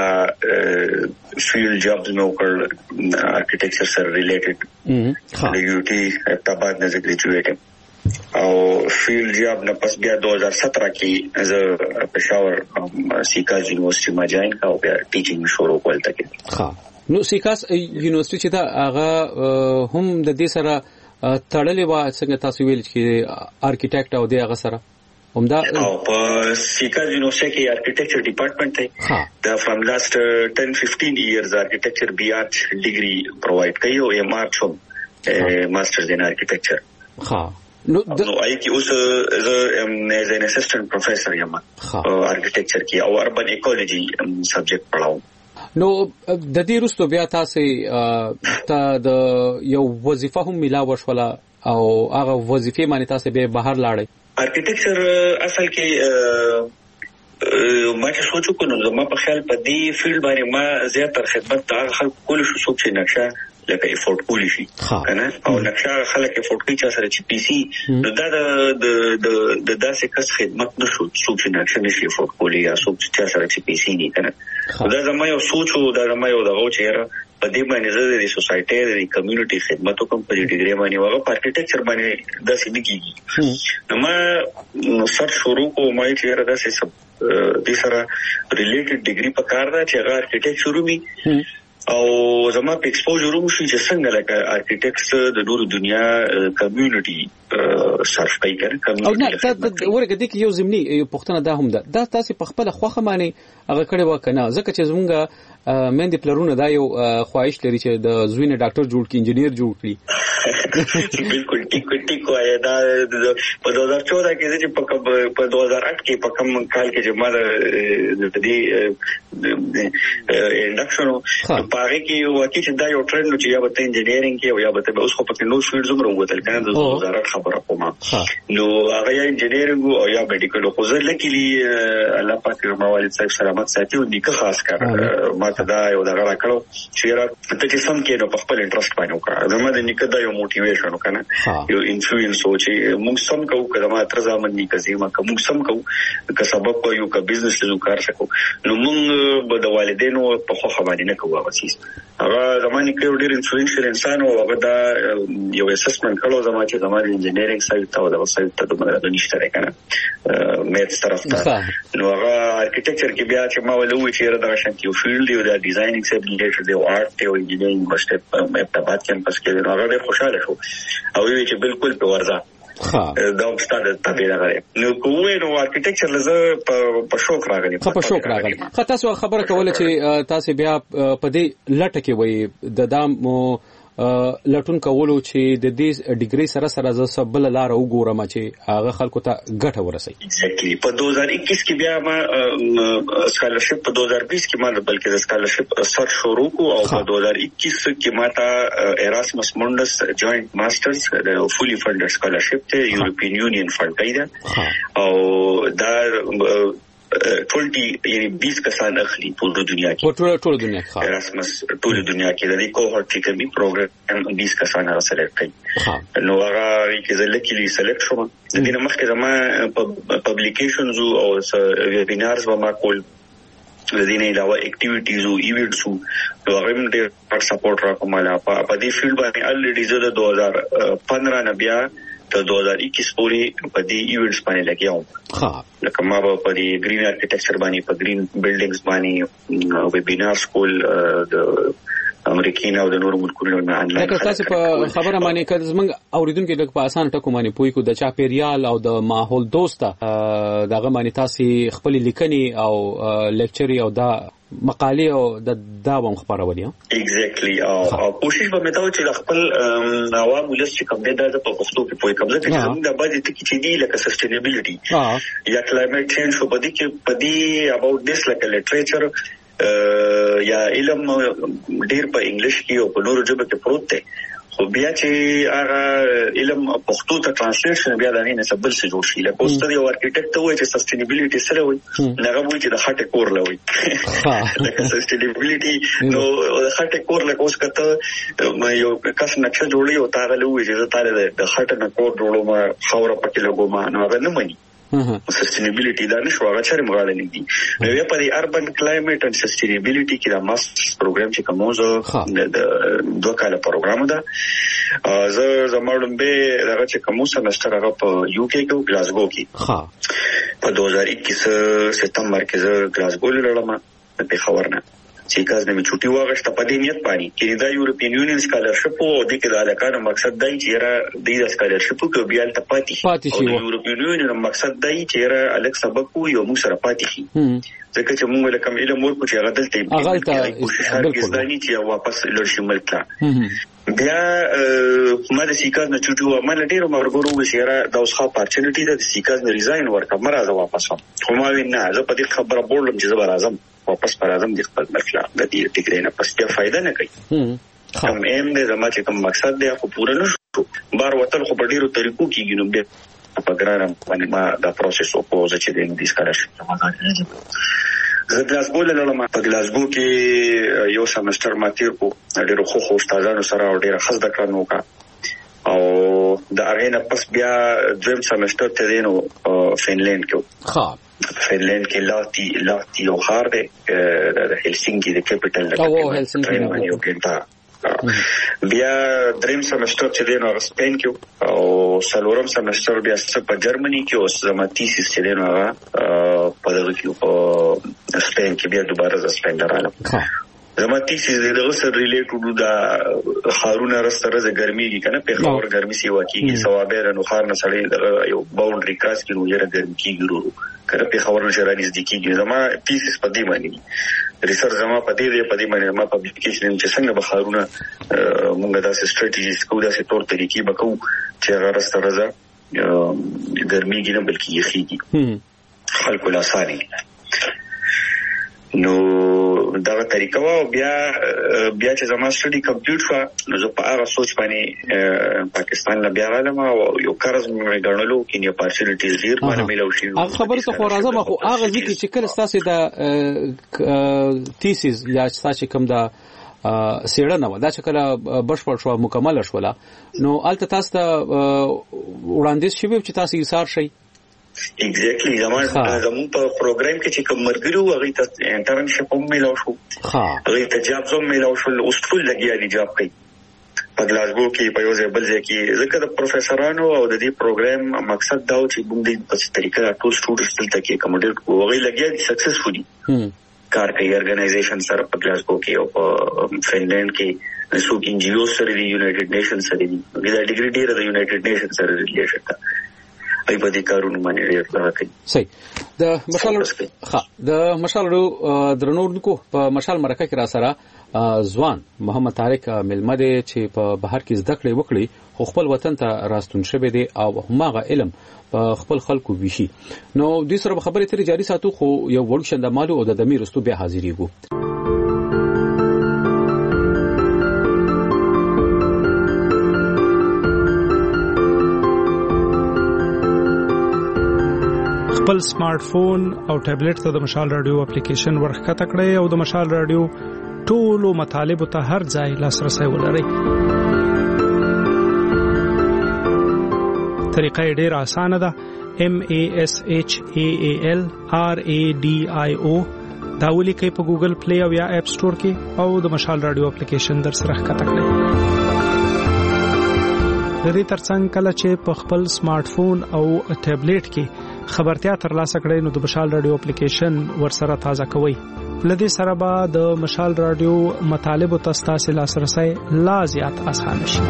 فیلډ جابز مې وکړ آرکیټیکچر سره ریلیټډ د یو ټي ابتاباد نه ګریجویټ او فیلډ جاب نه پس بیا 2017 کې زه پېښور سیکاز یونیورسيټي ما جوائن کا او بیا ټیچینګ شروع کول تکي. نو سیکاز یونیورسيټي چې دا هغه هم د دې سره تړلې و څنګه تاسو ویل چې آرکیټیکټ او د هغه سره همدا او په سیکاز یونیورسيټي کې آرکیټیکچر ډپارټمنټ دی دا فرام لاست 10-15 ایئرز آرکیټیکچر بي آرټ ډیګري پرووایډ کوي او ایم آر شو ماسترز ان آرکیټیکچر. نو آی کی اوس از ان اسسټنټ پروفیسور یم آرکیټیکچر کې او اربن ایکولوژي سبجیکټ پڑھاوم. نو د دې وروسته بیا تاسو ته د یو وظیفه هم ملاوه شوله او هغه وظیفه باندې تاسو به بهر لاړئ. آرکیټیکچر اصل کې ما چې سوچو کو نو زما په خیال په دې فیلډ باندې ما زیاتره خدمت د خلکو کول شو څوک چې نقشه لکه افورد کولی شي کنه او نقشه خلک افورد کوي چې سره چې پی سي نو دا د داسې کس خدمت نشو څوک چې نقشه نشي افورد کولی یا څوک چې سره چې پی سي نه کنه. دا زما یو سوچو دا زما یو دغه چیرې په دې باندې زه د سوسایټي د کمیونټي خدماتو کوم په ډیګري باندې وغه آرکیټیکچر باندې د سیدی کیږي. نو ما سر شروع کوم چې را داسې د سره ریلیټډ ډیګري په کار دا چې هغه آرکیټیکچر ومي او زما په ایکسپوژر هم شي چې څنګه لکه آرکیټیکټس د نور دنیا کمیونټي صرف کوي کنه او نه ورګه د یو زمینی پښتنه دا هم ده دا تاسو په خپل خوخه معنی هغه کړي وکنه ځکه چې زمونږه مېندې پلرونه دا یو خواهش لري چې د زوینه ډاکټر جوړ کړي انجینیر جوړ کړي. بالکل ټیک وای دا په 2014 کې چې په 2008 کې په کوم کال کې چې ما د دې انډکشن په هغه کې واکې چې دا یو ټرند چې یا به انجینیرینګ کې او یا به اوس خو په نو فیلډ زموږ وروتل کنه د 2008 خبره کوم نو هغه یا انجینیرینګ او یا میډیکل خو زه لکلی الله پاک موالد صاحب سلامت ساتي او نیکه خاص کار ما ته دا یو دغه راکړو چې را ته چې سم کې نو په خپل انټرست باندې وکړه زما د نیکه دا یو موټیویشن وکنه یو انفلوئنس او چې موږ سم کوو کله ما تر ځامن نیکه زما کوم سم کوو که سبب یو که بزنس له کار شکو نو موږ به د والدینو په خو باندې نه کوو واسیس هغه زمانه کې ډېر انفلوئنشل انسان او هغه دا یو اسسمنت کړو زما چې زما انجینیرینګ سایت او د وسایت ته د نشته کنه میتس طرف ته نو هغه آرکیټیکچر کې بیا چې ما ولوي چې دا شانتي یو فیلډ دی د ډیزاینینګ سره ریلیټډ دی او آرټ او انجینیرینګ مشته په ابتدات کمپس کې هغه ډېر خوشاله شو او وی چې بالکل په ورځه دا ستاسو تابع راغلی نو کوی نو ارکیټیکچر لزه په شوق راغلی تاسو خبره کوله چې تاسو بیا په دې لټه کې وي د دامو لټون کولو چې د دې ډیګري سره ز بل لار وګورم چې هغه خلکو ته ګټه ورسي. ایگزیکټلی په 2021 کې بیا ما سکالرشپ په 2020 کې ما بلکې د سکالرشپ سر شروع کو او په 2021 کې ما ته ایراسمس مونډس جوائنٹ ماسترز د فولي فندډ سکالرشپ ته یورپین یونین فند دی او دا 20 یعنی 20 کسان اخلي ټول دنیا کې ټول دنیا کې ایراسمس ټول دنیا کې د دې کوهورټ کې کمی پروګرام 20 کسان را سلیکټ کړي نو هغه کې زلکلی سلیکټ شوم د دې مخکې زما پبلیکیشنز او ویبینارز و ما کول د دې نه علاوه اکټیویټیز او ایونټس نو هغه هم ډېر سپورټ راکوماله په دې فیلډ باندې الریډي زه د 2015 نه بیا ته 2021 پورې په دې ایونټس باندې لګیاو لکه ما په دې گرین ارکیټیکچر باندې په گرین بلډینګز باندې ویبینار سکول د امریکای او د نورو ملکونو نه انلاین لکه تاسو په خبره باندې کړه زمنګ اوریدونکو لکه په اسان ټکو باندې پوي کو د چاپیریال او د ماحول دوسته دغه باندې تاسو خپل لیکنی او لیکچري او دا مقالې او د داوم خبرولې ایگزیکټلی او کوشش به متاو چې خپل عوام ولس چې کوم د په پښتو کې پوي کوم ځکه چې د باندې ټکی چې دی لکه سسټینبیلیټي یا کلایمټ چینج په دې کې په دې اباوت دیس لکه لټریچر یا علم ډیر په انګلیش کې او په نورو ژبو کې پروت دی خو بیا چې هغه علم پښتو ته ترانسلیشن بیا د نه سبل څه جوړ شي لکه اوس ته یو ارکیټیکټ ته وایي چې سسټینبیلیټي سره وایي هغه وایي چې د خټه کور لوي لکه سسټینبیلیټي نو د خټه کور لکه اوس کته یو کس نقشه جوړي او تاغه لوي چې تاله د خټه نه کور جوړو ما خاور پکې لګو ما نو هغه نه مني سسټینبیلیټي دا نشو هغه چره مغاړه لیدي نو یا په اربن کلایمټ ان سسټینبیلیټي کې دا ماسترز پروګرام چې کومه د 2 کاله پروګرام ده زه زموږ به دغه چې کوم سمستر هغه په یو کې کې ګلاسګو کې په 2021 سپتمبر کې زه ګلاسګو لړم په خبرنه چې کاز نه چټي واغشت په دې نیت پانی کې دا یورپین یونین سکالرشپ او د کې د علاقانو مقصد دی چې را د سکالرشپ کې بیا ته پاتې شي یورپین یونین مقصد دی چې را الک سبق یو موږ سره پاتې شي ځکه چې موږ له کوم علم ورکو چې هغه دلته کوشش کوي چې واپس لړشي ملک بیا ما د سیکاز نه چټو ما لډیرو مرګورو وشيره د اوسخه اپورتونټی د سیکاز نه ریزاین ورکړم مرزه واپس خو ما وینا زه په دې خبره بولم چې زه راځم واپس پر اعظم د خپل مطلب د دې ټیګرې نه پس بیا فائدہ نه کوي کوم ایم دې زما چې کوم مقصد دی خو پوره نشو بار وتل خو په ډیرو طریقو کېږي نو بیا په ګرانم باندې ما دا پروسس او کوزه چې د انګلیس کارش زه ګلاسګو لرم په ګلاسګو کې یو سمستر ماتیر کو ډیرو خو استادانو سره ډیره خزده کړنو کا او د اغه پس بیا دویم سمستر ته دینو فنلند کې فنلند کې لاتی او خار دی د هلسینکی د کیپټل د یو ګنټا بیا دریم سمستر چې دینو سپین کې او سلورم سمستر بیا په جرمني کې او زماتیس چې دینو په دغه کې په سپین کې بیا دوباره ز سپین رااله زماتیس دغه سره ریلیټډ د خارونه رستره د ګرمي کې کنه په خاور ګرمي سی واکیږي ثوابه نو خار نه سړی یو باونډري کراس کې نو یره ګرمي کیږي کړه په خبر نشه راځي د کیږي زما تیسس په دې باندې ریسرچ زما په دې باندې ما پبلیکیشن چې څنګه بخارونه موږ دا سټریټیجیز کوو دا څه تور طریقې بکو چې هغه رستره ګرمي کې نه بلکې یخيږي خلکو لا ساري نو دا طریقه وا بیا چې زما سټډي کمپلیټ شو نو زه په هغه سوچ باندې پاکستان لا بیا غلم او یو قرض مې غنلو کې نه اپورتونټیز ډیر باندې ملو شي هغه خبره څه خو راځم خو هغه ځکه چې کله تاسو دا تیسیس یا تاسو کوم دا سیړنه و دا چې کله بشپړ شو مکمل شو نو الته تاسو وړاندیز شوی چې تاسو یې سار شي ایگزیکټلی زمون په پروګرام کې چې کوم مرګرو هغه ته انټرنشپ هم ملو شو هغه ته جاب هم ملو شو اوس ټول لګیا دي جاب کوي په ګلاسګو کې په یو ځای بل ځای کې ځکه د پروفیسورانو او د دې پروګرام مقصد دا و چې موږ د طریقې ټول سټوډنټس دلته کې کومډیټ کوو هغه لګیا دي سکسسفولي کار کوي ارګنایزیشن سره په گلاسگو کې او په فنلند کې څوک انجیو سره دی یونایټډ نیشن سره دی دا ډیګری ډیره د یونایټډ نیشن سره ریلیشن ده ای په دې کارونه باندې ډیر کار کوي. صحیح. د مشال درنورونکو په مشال مرکه کې را سره ځوان محمد طارق ملمده چې په بهر کې زده کړې وکړي خو خپل وطن ته راستون شوی دی او هماغه علم په خپل خلکو ویشي. نو د سره خبرې ترې جاری ساتو خو یو وړ شند مالو او د دمیر رستو بیا حاضرېږو. خپل سمارټ فون او ټابلیټ ته د مشال رادیو اپلیکیشن ورخته کړئ او د مشال رادیو ټولو مطالب ته هر ځای لاسرسي ولرئ. طریقه ډېر اسانه ده. MASHAAL RADIO دا ولیکئ په ګوګل پلی او یا اپ سٹور کې او د مشال رادیو اپلیکیشن در سره ښکته کړئ. د دې ترڅنګ کله چې په خپل سمارټ فون او ټابلیټ کې خبرتیا ترلاسه کړئ نو د مشال رادیو اپلیکیشن ورسره تازه کوئ. لدې سره به د مشال رادیو مطالب او تاسو لاسرسي لا زیات آسان شي.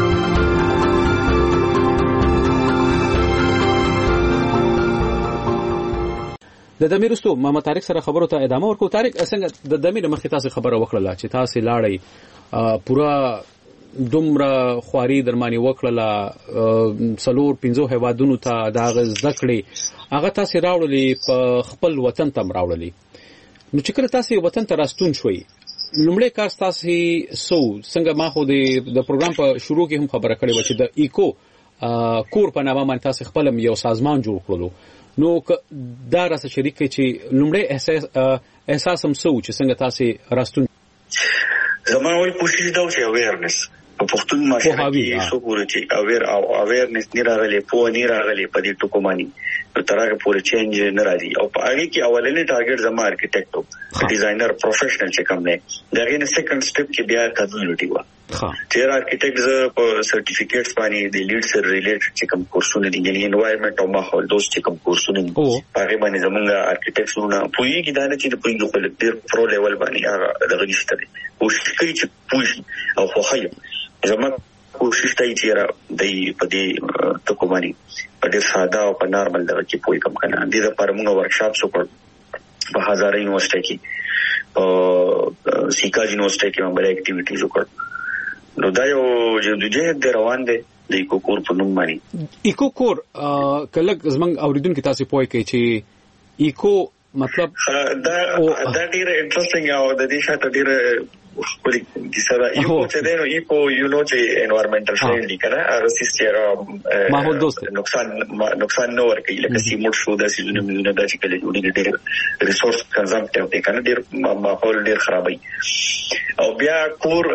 د دمیرستو محمد طارق سره خبرو ته ادامه ورکو. طارق څنګه د دمیر مخې تاسو خبره وکړه چې تاسو لاړی پورا دومره خواري درمانی وکړه سلور 15 هوادونو ته دا زکړي هغه تاسو راوړلې په خپل وطن ته راوړلې. نو چې کله تاسو وطن ته راستون شوي لومړی کار تاسو څنګه ما خو د پروګرام په شروع کې هم خبره کړې و چې د ایکو کور په نامه باندې تاسو خپل یو سازمان جوړ کړلو. نو دا راځي شریک چې لومړی احساس هم چې څنګه تاسو راستون زموږ کوشش دا و چې اویرنس په پښتون معاشره کې څو پورې چې اویرنس نه راغلي په نه راغلي په دې ټکو باندې تر هغه پورې چینج نه راځي. او په هغه کې اولنې ټارګټ زما ارکیټیکټ ډیزاینر پروفیشنل چې کوم دی دا غي سیکنډ سټپ کې بیا کمیونټي و چې ارکیټیکټ په سرټیفیکټس باندې د لیډ سره ریلیټډ چې کوم کورسونه دي یعنی انوایرنمنت او ماحول دوست چې کوم کورسونه دي هغه باندې زمونږ ارکیټیکټونه پوي کې دا نه چې په یو خپل ډیر پرو لیول باندې هغه دغه نشته کوشش کوي چې پوي او خو خیر زما کوشش کوي چې د دې ټکو باندې په ډیر ساده او په نارمل ډول کې پوي کم کنه. د دې لپاره موږ ورکشاپ وکړ په هزاره یونیورسيټي کې او سیکا یونیورسيټي کې موږ اکټیویټیز وکړ. نو دا یو جدوجہد روان دی د ایکو کور په نوم باندې. ایکو کور کله زمنګ اوریدونکو تاسو پوي کوي چې ایکو مطلب دا ډیر انټرېسټینګ او د دې شاته ډیر خوري د سره ایکو چې دی نو ایکو یو نو چې انوایرنمنټل فرندلی کنه هغه سیستم ماحول دوست نقصان نه ورکوي لکه سیموټ شو د سيزونه مزونه د چې کله جوړي ډېر ریسورس کنزمپټیو دی کنه ډېر ماحول ډېر خرابوي. او بیا کور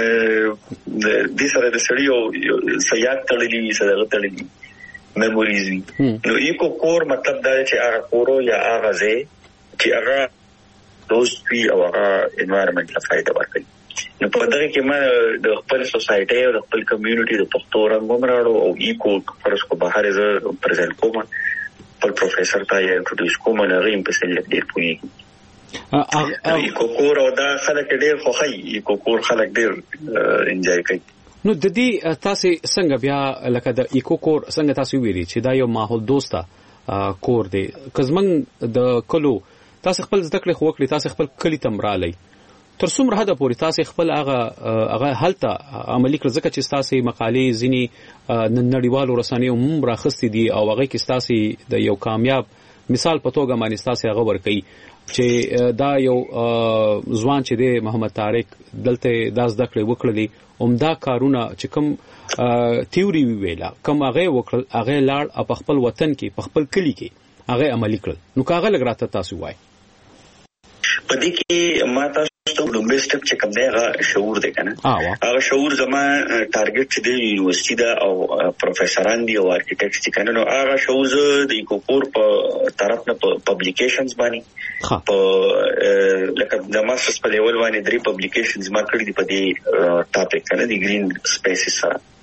د سره د سړیو سیاق تړلې سره تړلې میموریز نو ایکو کور مطلب دا چې هغه کورو یا هغه ځای چې هغه دوست وی او هغه انوایرنمنت له فائدہ ورکړي. نو په دغه کې ما د خپل سوسایټي او د خپل کمیونټي د پښتو رنګوم راړو او ایکو فرض کو بهر ز پرزنټ کوم په پروفیسور ته یې انټروډیوس کوم نه غیم په سل ډیر پوي ایکو کور او دا خلک ډیر خوخي ایکو کور خلک ډیر انجوای کوي. نو د دې تاسو څنګه بیا لکه د ایکو کور څنګه تاسو ویلي چې دا یو ماحول دوسته کور دی کزمن د کلو تاسو خپل زده کړې خو وکړي تاسو خپل کلی تمرالي تر څومره حد پورې تاسو خپل هغه حالت عملی کړ ځکه چې تاسو مقالې ځینی نړیوالو رسنیو هم راخستې دي او هغه کې تاسو د یو کامیاب مثال په توګه باندې تاسو هغه ورکړي چې دا یو ځوان چې دی محمد طارق دلته د زده کړې وکړلې عمده کارونه چې کوم تیوري ویلا کوم هغه وکړل هغه لاړ په خپل وطن کې په خپل کلی کې هغه عملی کړل. نو کاغه لګراته تاسو وای په دې کې ما تاسو ته لومړی سټپ چې کوم دی هغه شعور دی کنه هغه شعور زما ټارګټ چې دی یونیورسيټي دا او پروفیسوران دی او ارکیټیکټس دي کنه نو هغه شعور د ایکوپور په طرف نه پبلیکیشنز باندې په لکه د ماسترز په لیول باندې 3 پبلیکیشنز ما کړې دي په دې ټاپک کنه دی گرین سپیسز سره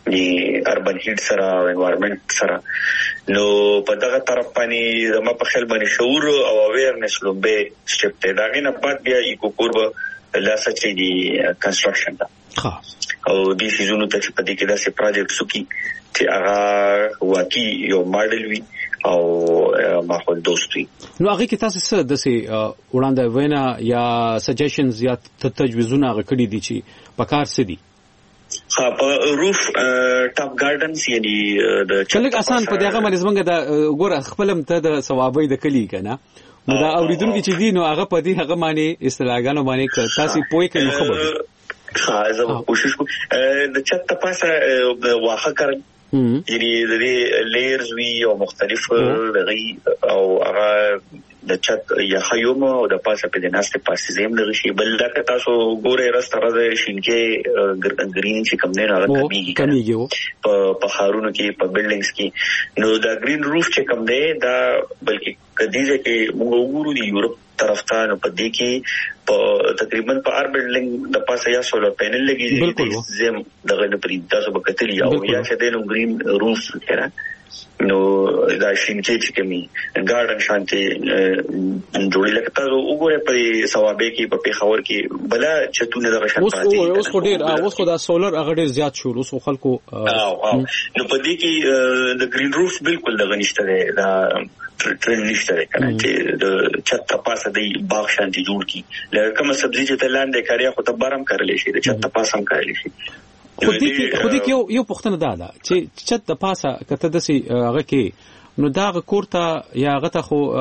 اربن هیټ سره او انوایرنمنت سره. نو په دغه طرف باندې زما په خیال باندې شعور او اویرنس لومبه سټپ ته دا غینه پات بیا ایکو کورب لا سچې دی کنستراکشن دا او دې سيزونو ته چې په دې کې داسې پروجیکټ سکی چې هغه واقعي یو ماډل وي او ماحول دوستي. نو هغه کې تاسو څه دسي وړاندې وینا یا سجیشنز یا تجویزونه غکړي دي چې پکار څه دي؟ په روف ټاپ ګارډنز یعنی د چلګ آسان په دغه باندې زمونږ د ګور خپلم ته د ثوابي د کلی کنه نو دا اوریدونکو چې دي نو هغه په دې هغه باندې اصطلاحګانو باندې تاسو پوي کړئ خبر زه کوشش کوم د چت پاسه واخه کړم یعنی د لیئرز وی او مختلف دغه او هغه د چت یا خیوم او د پاسه په دناسته پاسه زم دغه شی بل دا که تاسو ګوره راستره د شینکه ګرین چې کم نه راغلی کمیږي په خارونو کې په بلډینګز کې نو دا ګرین روف چې کم نه دا بلکې کدیږي چې موږ وګورو د یورپ طرف ته نو په دې کې په تقریبا په هر بلډینګ د پاسه یا سولر پینل لګیږي زم دغه نه پرې تاسو به کتلی او یا چې د ګرین روف کړه نو دا شینچې چې کمی ګارډن شانتي جوړی لکه تاسو وګورئ په ثوابه کې په پیښور کې بلا چتونه دغه شان پاتې اوس خو ډیر اوس خو دا سولر هغه ډیر زیات شو اوس خلکو نو په دې کې د ګرین روف بالکل دغه نشته دا ټرند نشته کنه چې د چت پاسه دی باغ شانتي جوړ کی لکه کوم سبزی چې تلاندې کاری خو ته بارم کړل شي د چت پاسه هم کړل شي. خو دې کې یو پوښتنه ده چې چت د پاسه کته دسي هغه کې نو دا کورته یا هغه ته خو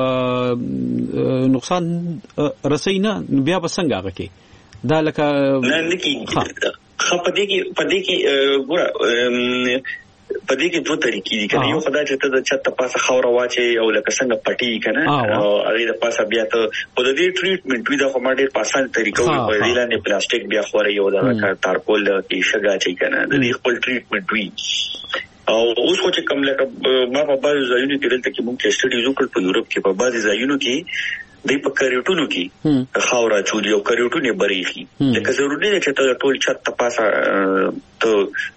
نقصان رسینا بیا بسنګ هغه کې دا لکه نه نکی خپدې کې ګوره په دې کې دوه طریقې دي کنه یو خدای چې ته د چت پاسه خاور واچي او لکه څنګه پټي کنه او هغه د پاسه بیا ته په دې ټریټمنټ وی د کومه ډېر پاسان طریقو په دې لاندې پلاستیک بیا خوري یو دا تارکول کې شګه چي کنه د دې خپل ټریټمنټ وی او اوس خو چې کوم لکه ما په بعض ځایونو کې دلته کې مونږ سټډیز وکړ په یورپ کې په بعض ځایونو کې د په کریټونو کې خاور چولي او کریټونه بریخي لکه ضروري نه چې ته ټول چت پاسه ته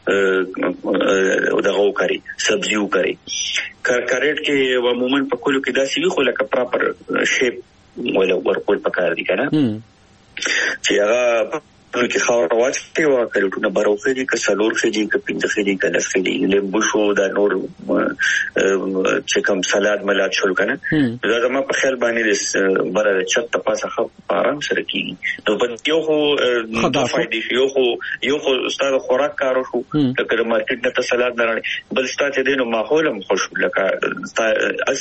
دغه وکړي سبزي وکړي کریټ کې عموما په کولو کې داسې وي خو لکه پراپر شیپ ولا ورکول پکار دي کنه چې هغه نو کې خاور واچي او کریټونه بروخه دي که سلور خېږي که پنځه خېږي که لس خېږي لیمبو شو دا نور چې کوم سلاد ملاد شول کنه دا زما په خیال باندې بره چت پاسه خو آرام سره کیږي نو په یو خو د فائدې یو خو استاد خوراک کارو شو لکه مارکیټ نه سلاد نه راړي بل ستاسو دینو ماحول هم خوش لکه 80%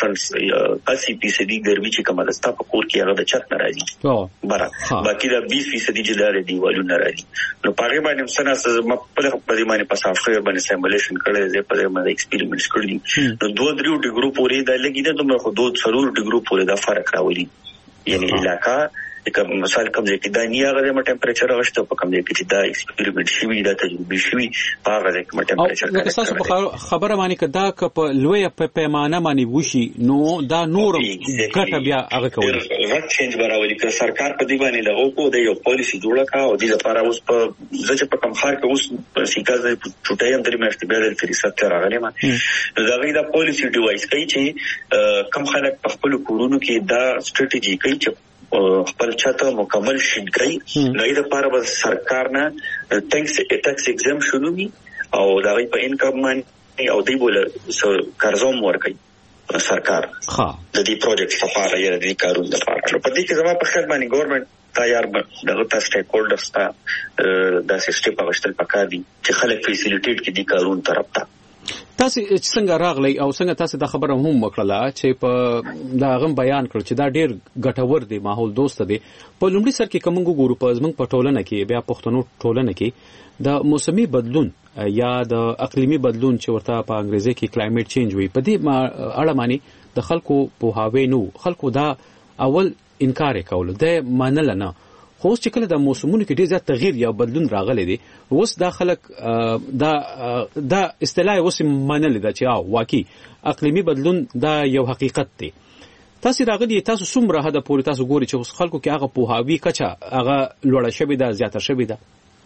ګرمي چې کومه ستا په کور کې هغه د چت نه راځي بره باقي دا 20% چې دیوالونه راځي نو پاره باندې سنا ما په دې باندې په سافټویر باندې سیمولیشن کړی دی په دې باندې ایکسپریمنټس کړی نو 2-3 ډیګرو پورې دا لګیږي نو خو 2-3 ډیګرو پورې دا فرق راولي یعنی علاقہ کوم مثال کوم ځای کې دا نیغه د ټمپریچر غشته په کوم ځای کې دا ایکسپریمنټ شوی دا تجربه شوی په هغه ځای کې ټمپریچر نو تاسو په خبره باندې کدا ک په لوی په پیمانه باندې وشي نو دا نور ګټه بیا هغه کوي رات چینج براولي که سرکار په دې باندې له او د یو پالیسی جوړه کا او دې لپاره اوس په ځکه په کم خار کې اوس سیکاز چټای هم درې مېشتې بیا د ریسرچ راغلی ما دا غي دا پالیسی ډیوایس کوي چې کم خلک په خپل کورونو کې دا ستراتیژي کوي چې خپل چاته مکمل شینکای غیر لپاره به سرکار نه ټیکس ایگزمپشن وي او دا غي په انکم باندې او دی بوله قرضوم ورکړي سرکار د دې پروجیکټ لپاره یا د کارونو لپاره په دې کې زموږ په خپل باندې ګورنمنت تیار دغه سټیک هولډرز ته د سیستم په غشتل پکار دي چې خلک فیسیلیټیټ کې دي کارون طرف ته تاسو څنګه راغلی او څنګه تاسو د خبره هم وکړه چې په دا غم بیان کړ چې دا ډیر ګټور دی ماحول دوست دی په لومړي سر کې کومو ګورو په زمنګ پټولنه کې بیا پښتنو ټولنه کې د موسمي بدلون یا د اقلیمي بدلون چې ورته په انګریزي کې کلایمټ چینج وي په دې اړه معنی د خلکو په هاوی نو خلکو دا اول انکار وکول د منل نه خو چې کله د موسمونو کې ډېر زیات تغییر یا بدلون راغلی دی اوس دا خلک دا اصطلاح اوس منل دا چې واقعي اقلیمي بدلون دا یو حقیقت دی تاسو راغلي تاسو څومره حد پورې تاسو ګوري چې اوس خلکو کې هغه په هاوی کچا هغه لوړه شوی دا زیاته شوی دا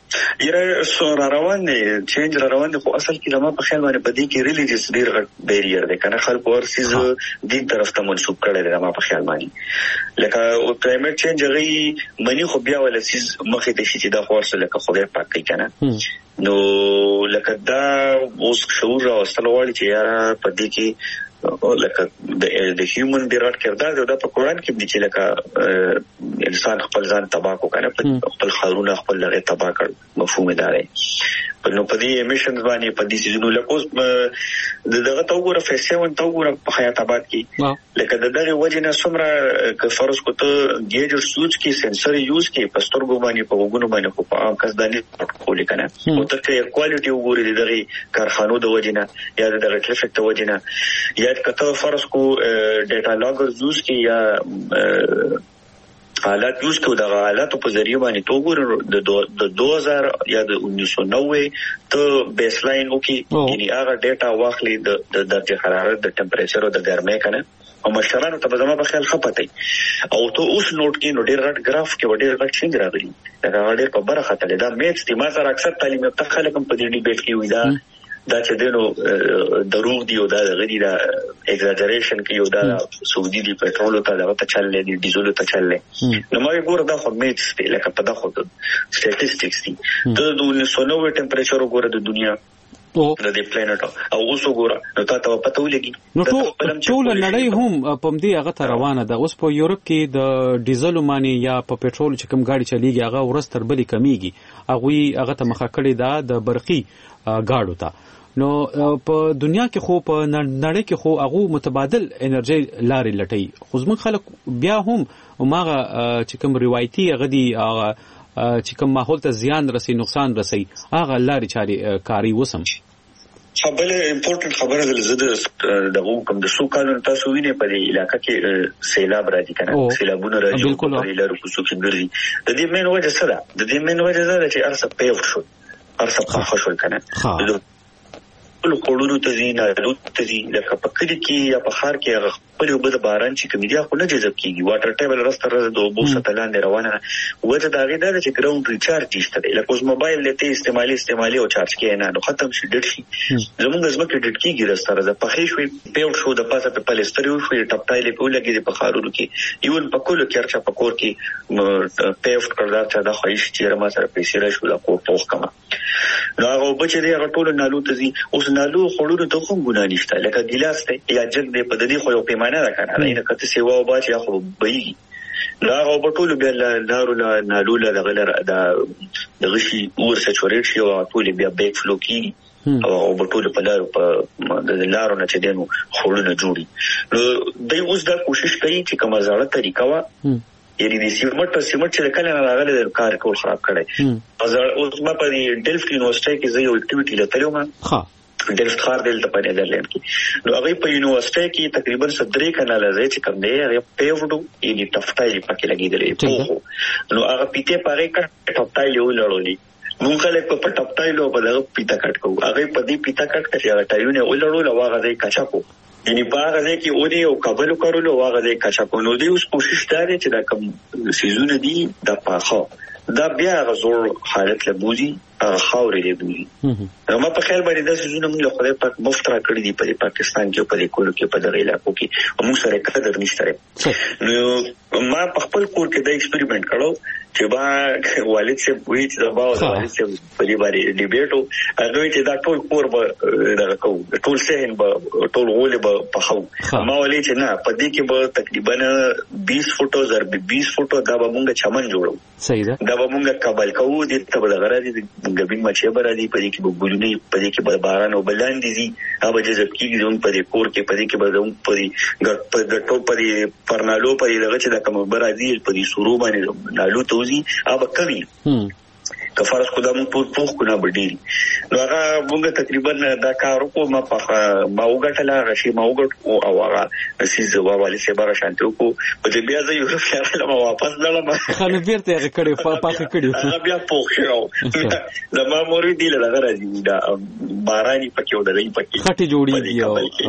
یره سور روان دي چینج روان دي خو اصل کې لمه په خیال باندې پدې کې ریلیجیس ډیر غټ بیریئر دی کنه خلک ورسیز دین طرف ته منسوب کړي لمه په خیال باندې لکه او کلایمټ چینج غي منی خو بیا ول سیز مخې ته شي چې دا خورسه لکه خدای پاک کوي کنه نو لکه دا اوس شعور او استلوالي چې یاره پدې کې لکه د هیومن ډیرټ کردار دا په قران کې دي چې لکه انسان خپل ځان تباہ کو کنه خپل خارونه خپل لغه تباہ کړ مفهوم دار نو په دې ایمیشنز باندې په دې سيزونو لکه دغه توګه فیسون توګه په حیات آباد کې لکه دغه وجنه سمره ک فرض کوته ګیجر سوچ کې سنسر یوز کې پستر ګو باندې په وګونو باندې خو په عام کس باندې کولې کنه او ته کوالټي وګوري دغه کارخانو د وجنه یا دغه ټریفیک د وجنه یا کته فرض کو ډیټا لاګر یوز کې یا حالات یوز کو د حالاتو په ذریعہ باندې توګور د 2000 یا د 1990 ته بیس لاین وکي یعنی هغه ډیټا واخلي د درجه حرارت د ټمپریچر او د ګرمۍ کنه او مشرانو ته زما په خیال خپته او ته اوس نوٹ کې نو ډیر رات ګراف کې ډیر رات چینج راغلی دا ډیر په برخه تل دا میث د ما سره اکثر تعلیم ته خلک په دې ډیبیټ کې وي دا چې دینو دروغ دی او دا غدي دا ایگزاجریشن کې یو دا سعودي دی پټرول ته دا ته چللې دي ډیزل ته چللې نو ما ګور دا خو میث دی لکه په دا خو سټاتستیکس دي د 1990 ټمپریچر وګوره د دنیا د دې پلانټ او اوس وګوره نو تاسو پته ولګي نو ټول نړۍ هم په دې هغه ته روانه ده اوس په یورپ کې د ډیزل مانی یا په پټرول چې کوم گاډي چلیږي هغه ورستر بلی کمیږي هغه ته مخه کړی دا د برقي گاډو ته نو په دنیا کې خو په نړۍ کې خو هغه متبادل انرژي لارې لټي خو زموږ خلک بیا هم ماغه چې کوم روایتي غدي چې کوم ماحول ته زیان رسي نقصان رسي هغه لارې چاري کاری وسم خبره امپورټنت خبره د زده دغه کوم د سو کال تاسو وینئ په دې علاقې کې سیلاب راځي کنه سیلابونه راځي په لارو کوڅو کې ګرځي د دې مین وجه څه ده د دې مین وجه دا چې ارسه پیوټ شو ارسه په خښول کنه له کولونو ته زینا لوت ته زی لکه په کلی کې یا په خار کې خپل وبد باران چې کمیډیا خو نه جذب کیږي واټر ټیبل راستره د اوبو ستلان روانه وته دا غي دا چې ګراوند ریچارج نشته لکه اوس موبایل لته استعمالي او چارج کې نه نو ختم شي ډټ شي زموږ زمکه ډټ کیږي راستره د پخې شوی پیوټ شو د پاسه په پلستر یو شوی ټپټایل په لګي د بخارونو کې یو په کولو کې ارچا په کور کې پیوټ کړل چې دا خوښ چې ما سره پیسې را شو لا کو پوښ کما نو هغه بچی دی هغه ټول نالو ته زی اوس نالو خړورو ته کوم ګنا نشته لکه ګلاس ته یا جګ دی په دې خو یو پیمانه ده کنه نه کته سیوا او باچ یا خو بېږي لا هغه ټول بیا نارو نالو له غلر د غشي اور سچورېټ شي او ټول بیا بیک فلو کی او ټول په لارو په د لارو نه چې دینو خړونه جوړي نو دوی اوس دا کوشش کوي چې کومه ځاړه طریقه وا یعنی د سیمټ چې کله نه راغله د کار کول خراب کړي اوس ما په ډیلفټ یونیورسيټي کې زه یو اکټیویټي لته ښه ډیلفټ خار دلته په نیدرلند کې نو هغه په یونیورسيټي کې تقریبا 3 کاناله زې چې کوم دی هغه پیوډو یعنی ټفټایل پکې لګیدلې نو هغه پیته پاره کټ ټفټایل یو لړولې مونږ له په ټفټایل او په دغه پیته کټ کوو هغه په دې پیته کټ کړي هغه ټایونه ولړول او هغه دې کچا کو یعنی باغ دې کې اوري او قبول کولو واغ دې کچا کو نو دې اوس کوشش کوي چې دا کوم سيزونه دي د پاخه دا بیا غزور حالت له بوزي خاورې دی بوزي ما په خیال باندې دا سيزونه موږ له خدای پاک مفت را کړی دي په پاکستان کې په کولو کې په دغه علاقو کې موږ سره قدر نشته نو ما په خپل کور کې دا ایکسپریمنت کړو چې با والد سے وی چې دا با والد سے په دې باندې ډیبیټو هغه چې دا ټول کور به دا کو ټول سهن به ټول غول به په خو ما ولې چې نه په دې کې به تقریبا 20 فوټو ضرب 20 فوټو دا به موږ چمن جوړو صحیح ده دا به موږ کابل کوو دې ته به غراضي ګبین مچې برادي په دې کې به ګولونی په دې کې به باران او بلاندې دي هغه جذب کیږي زموږ په دې کور کې په دې کې به زموږ په دې ګټو په دې پرنالو په دې دغه چې دا کوم برادي په دې سورو باندې نالو توزي هغه کوي که فرض کو دا مونږ ټول پوښ کو نه بډیر نو هغه مونږ تقریبا دا کار وکړو ما وګټل غشي ما وګټ او هغه سیز واوالي سه بار شانتو کو په دې بیا زه یو خیال ما واپس لاله ما خانو بیرته هغه کړي پاکه کړي بیا پوښ شو زما موري دی له راځي دا باراني پکې ودرې پکې خټي جوړي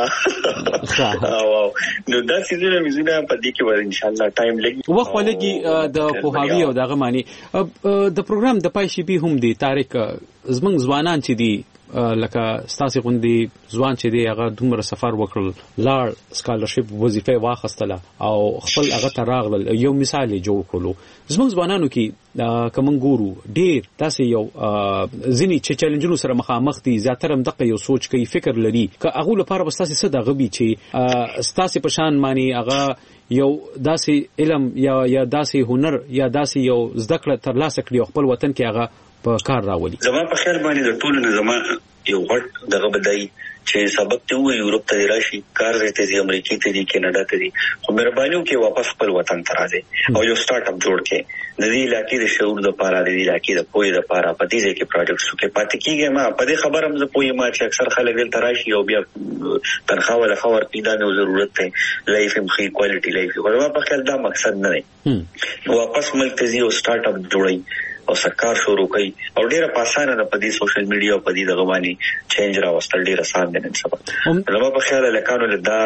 او نو دا سیزونه مزونه په دې کې ور ان شاء الله ټایم لګي وخت ولګي د پوهاوی او دغه معنی د د پروګرام د پای شي به هم دی طارق زمنګ ځوانان چې دی لکه ستاسو غوندي ځوان چې دی هغه دومره سفر وکړل لاړ سکالرشپ وظیفه واخستله او خپل هغه ته راغلل یو مثال جوړ کړلو زموږ ځوانانو کې کوم ګورو ډیر تاسو یو ځینی چې چیلنجونو سره مخامخ دي زیاتره هم دغه یو سوچ کوي فکر لري که هغه لپاره بس تاسو څه دغه بي چې تاسو په شان معنی هغه یو داسې علم یا داسې هنر یا داسې یو زده کړه ترلاسه کړي خپل وطن کې هغه په کار راولي. زما په خیال باندې د ټولو نه زما یو غټ دغه بدای چې سبق ته وي یورپ ته راشي کار ته دي امریکا ته دي کینیډا ته دي خو مهرباني وکړي واپس خپل وطن ته راځي او یو سٹارټ اپ جوړ کړي د دې علاقې د شعور د لپاره د دې علاقې د پوهې لپاره په دې ځای کې پروجیکټس کې پاتې کیږي ما په دې خبره هم زه پوهې ما چې اکثر خلک دلته راشي او بیا تنخواه ولا خبر پیدا نه ضرورت دی لایف هم خې کوالټي لایف خو ما په خیال دا مقصد نه دی واپس ملک ته یو سٹارټ اپ جوړي او سرکار شروع کوي او ډیره پاسانه د پدې سوشل میډیا او پدې دغه باندې چینج راوستل ډیره آسان دي نن سبا نو په خیال لکانو لدا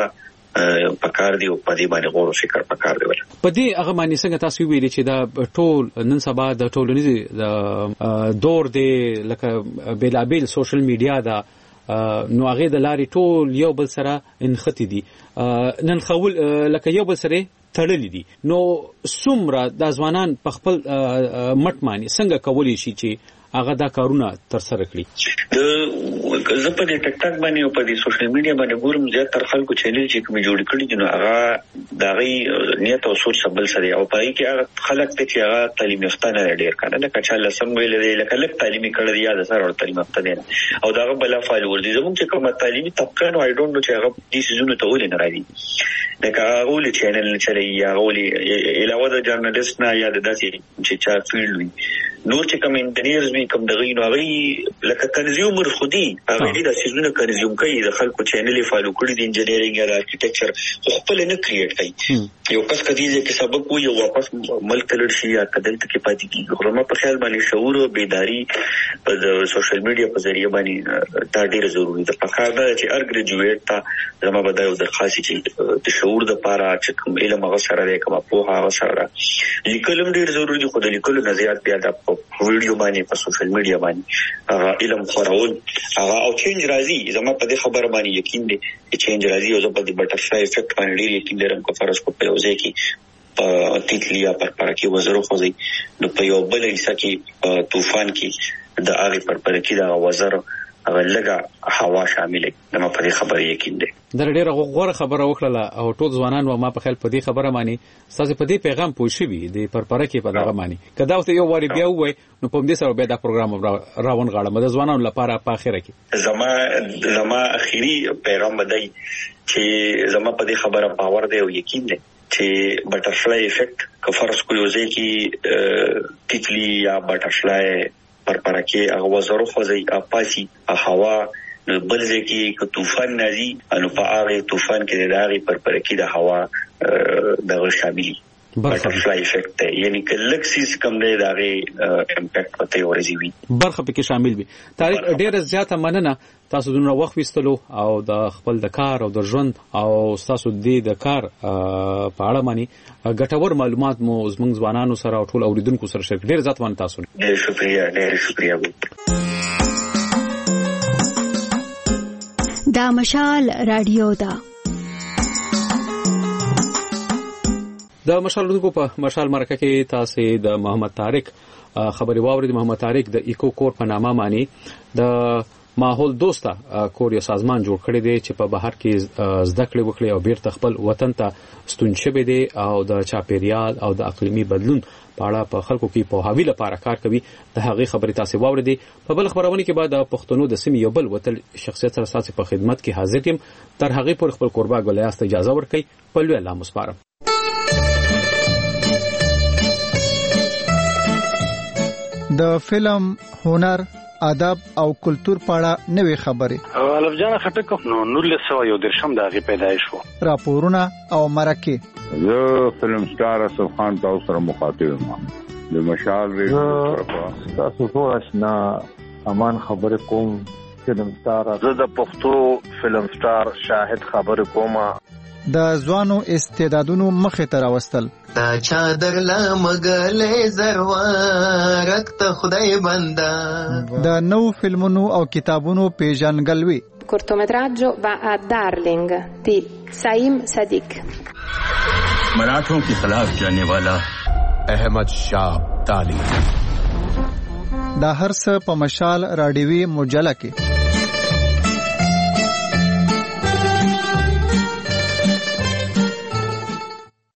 پکار دی او پدې باندې غور او فکر پکار دی ول پدې هغه باندې څنګه تاسو ویلي چې دا ټول نن سبا د ټولنیز دور دی لکه بیلابیل سوشل میډیا دا نو هغه د لاري ټول یو بل سره انختی دي نن خول لکه یو بل سره تړلې دي نو څومره د ځوانان په خپل مټ معنی څنګه کولی شي چې هغه دا کارونه تر سره کړي د زه په ټیک ټاک باندې او په دې سوشل میډیا باندې ګورم زیات تر خلکو چینل چې کوم جوړ کړي دي نو هغه د غي نیت او سوچ سبل سره او پای کې هغه خلک ته چې هغه تعلیم یافتانه ډیر کنه لکه چې لسم ویل دی لکه لک تعلیمي کړی دی یا سره تعلیم یافته دي او دا بل فایل وردي زموږ چې کوم تعلیمي طبقه نو آی ډونټ نو چې هغه دې سيزونه ته ولې نه راځي لکه هغه ولې چینل چلي یا ولې علاوه د جرنالست نه یا د داسې چې چا فیلډ وي نور چې کوم انجینیرز وي کوم دغه نو هغه لکه کنزیومر خودي هغه دې د سيزونه کنزیوم کوي د خلکو چینل فالو کړی د انجینیرینګ یا د ارکیټیکچر خپل نه کریټ کوي یو کس کدي چې سبق وي او واپس ملک لړ شي یا کدل ته کې پاتې کیږي خو ما په خیال باندې شعور او بیداری په سوشل میډیا په ذریعہ باندې دا ډیره ضروری ده په کار دا چې ار ګریجویټ ته زما بدایو د خاصی چې د شعور د لپاره چې کوم علم هغه سره دی کوم په هغه سره لیکلم ډیر ضروری دي خو د لیکلو نظریات بیا د ویډیو باندې په سوشل میډیا باندې علم خورول هغه او چینج راځي زما په دې خبره باندې یقین دي چې چینج راځي او زه په دې بټرفلای افیکټ باندې ډیر یقین لرم کو فرض کو په وځي کې تیتلیا پر کې وزرو خوځي نو په یو بل حصہ کې طوفان کې د هغه پر کې دا وزر هغه لګه هوا شاملې نو په دې خبره یقین دي در ډیره غوړه خبره وکړه او ټول ځوانان و ما په خیال په دې خبره باندې تاسو په دې پیغام پوه شوي د پرپره کې په دغه معنی کدا اوس یو واری بیا وای نو په دې سره به دا پروګرام راون غاړه د ځوانانو لپاره په اخره کې زما اخیری پیغام بدای چې زما په دې خبره باور دی او یقین دی چې بټرفلای افیکټ که فرض کو یو ځای کې تیتلی یا بټرفلای پر کې هغه وزرو خوځي اپاسي هوا بل ځای کې طوفان نازي انو په هغه طوفان کې د هغه پر کې د هوا دغه شاملي بټرفلای افیکټ یعنی کله سیس کم دی د هغه امپیکټ پته ورزي وي برخه پکې شامل وي تاریخ ډیره زیاته مننه تاسو دونه وخت وستلو او د خپل د کار او د ژوند او تاسو د کار په اړه مانی ګټور معلومات مو زموږ ځوانانو سره او ټول اوریدونکو سره شریک ډیر ځات باندې تاسو ډیر شکریا دا مشال رادیو دا د مشال رادیو په مشال مرکه کې تاسو د محمد طارق خبري واورید محمد طارق د ایکو کور په نامه معنی د ماحول دوسته کور یو سازمان جوړ کړی دی چې په بهر کې زده کړې وکړي او بیرته خپل وطن ته ستون شوی دی او د چاپیریال او د اقلیمي بدلون په اړه په خلکو کې په هاوی لپاره کار کوي د هغه خبرې تاسو واوریدي په بل خبرونه کې بعد د پښتنو د سیمې یو بل وتل شخصیت سره تاسو په خدمت کې حاضر یم تر هغه پر خپل قربا ګلیاست اجازه ورکړي په لوی الله مسپارم د فلم هنر ادب او کلچر پاړه نوې خبرې الف جان خټک نو 1913 د هغه پیدایش وو راپورونه او مرکه زه فلم سٹار اسف خان تاسو سره مخاطب یم د مشال ریډیو تاسو ټول آشنا امان خبره کوم فلم سٹار زه د پښتو فلم سٹار شاهد خبره کوم د ځوانو استعدادونو مخې ته راوستل. تا چادر لا مګلې زروارک ته خدای بندا. د نو فلمونو او کتابونو پیژنګلوي. cortometraggio va a Darling di Saim Sadiq. मराठों के खिलाफ जाने वाला अहमद शाह अब्दाली. دا هر څه په مشال رادیوي مجله کې.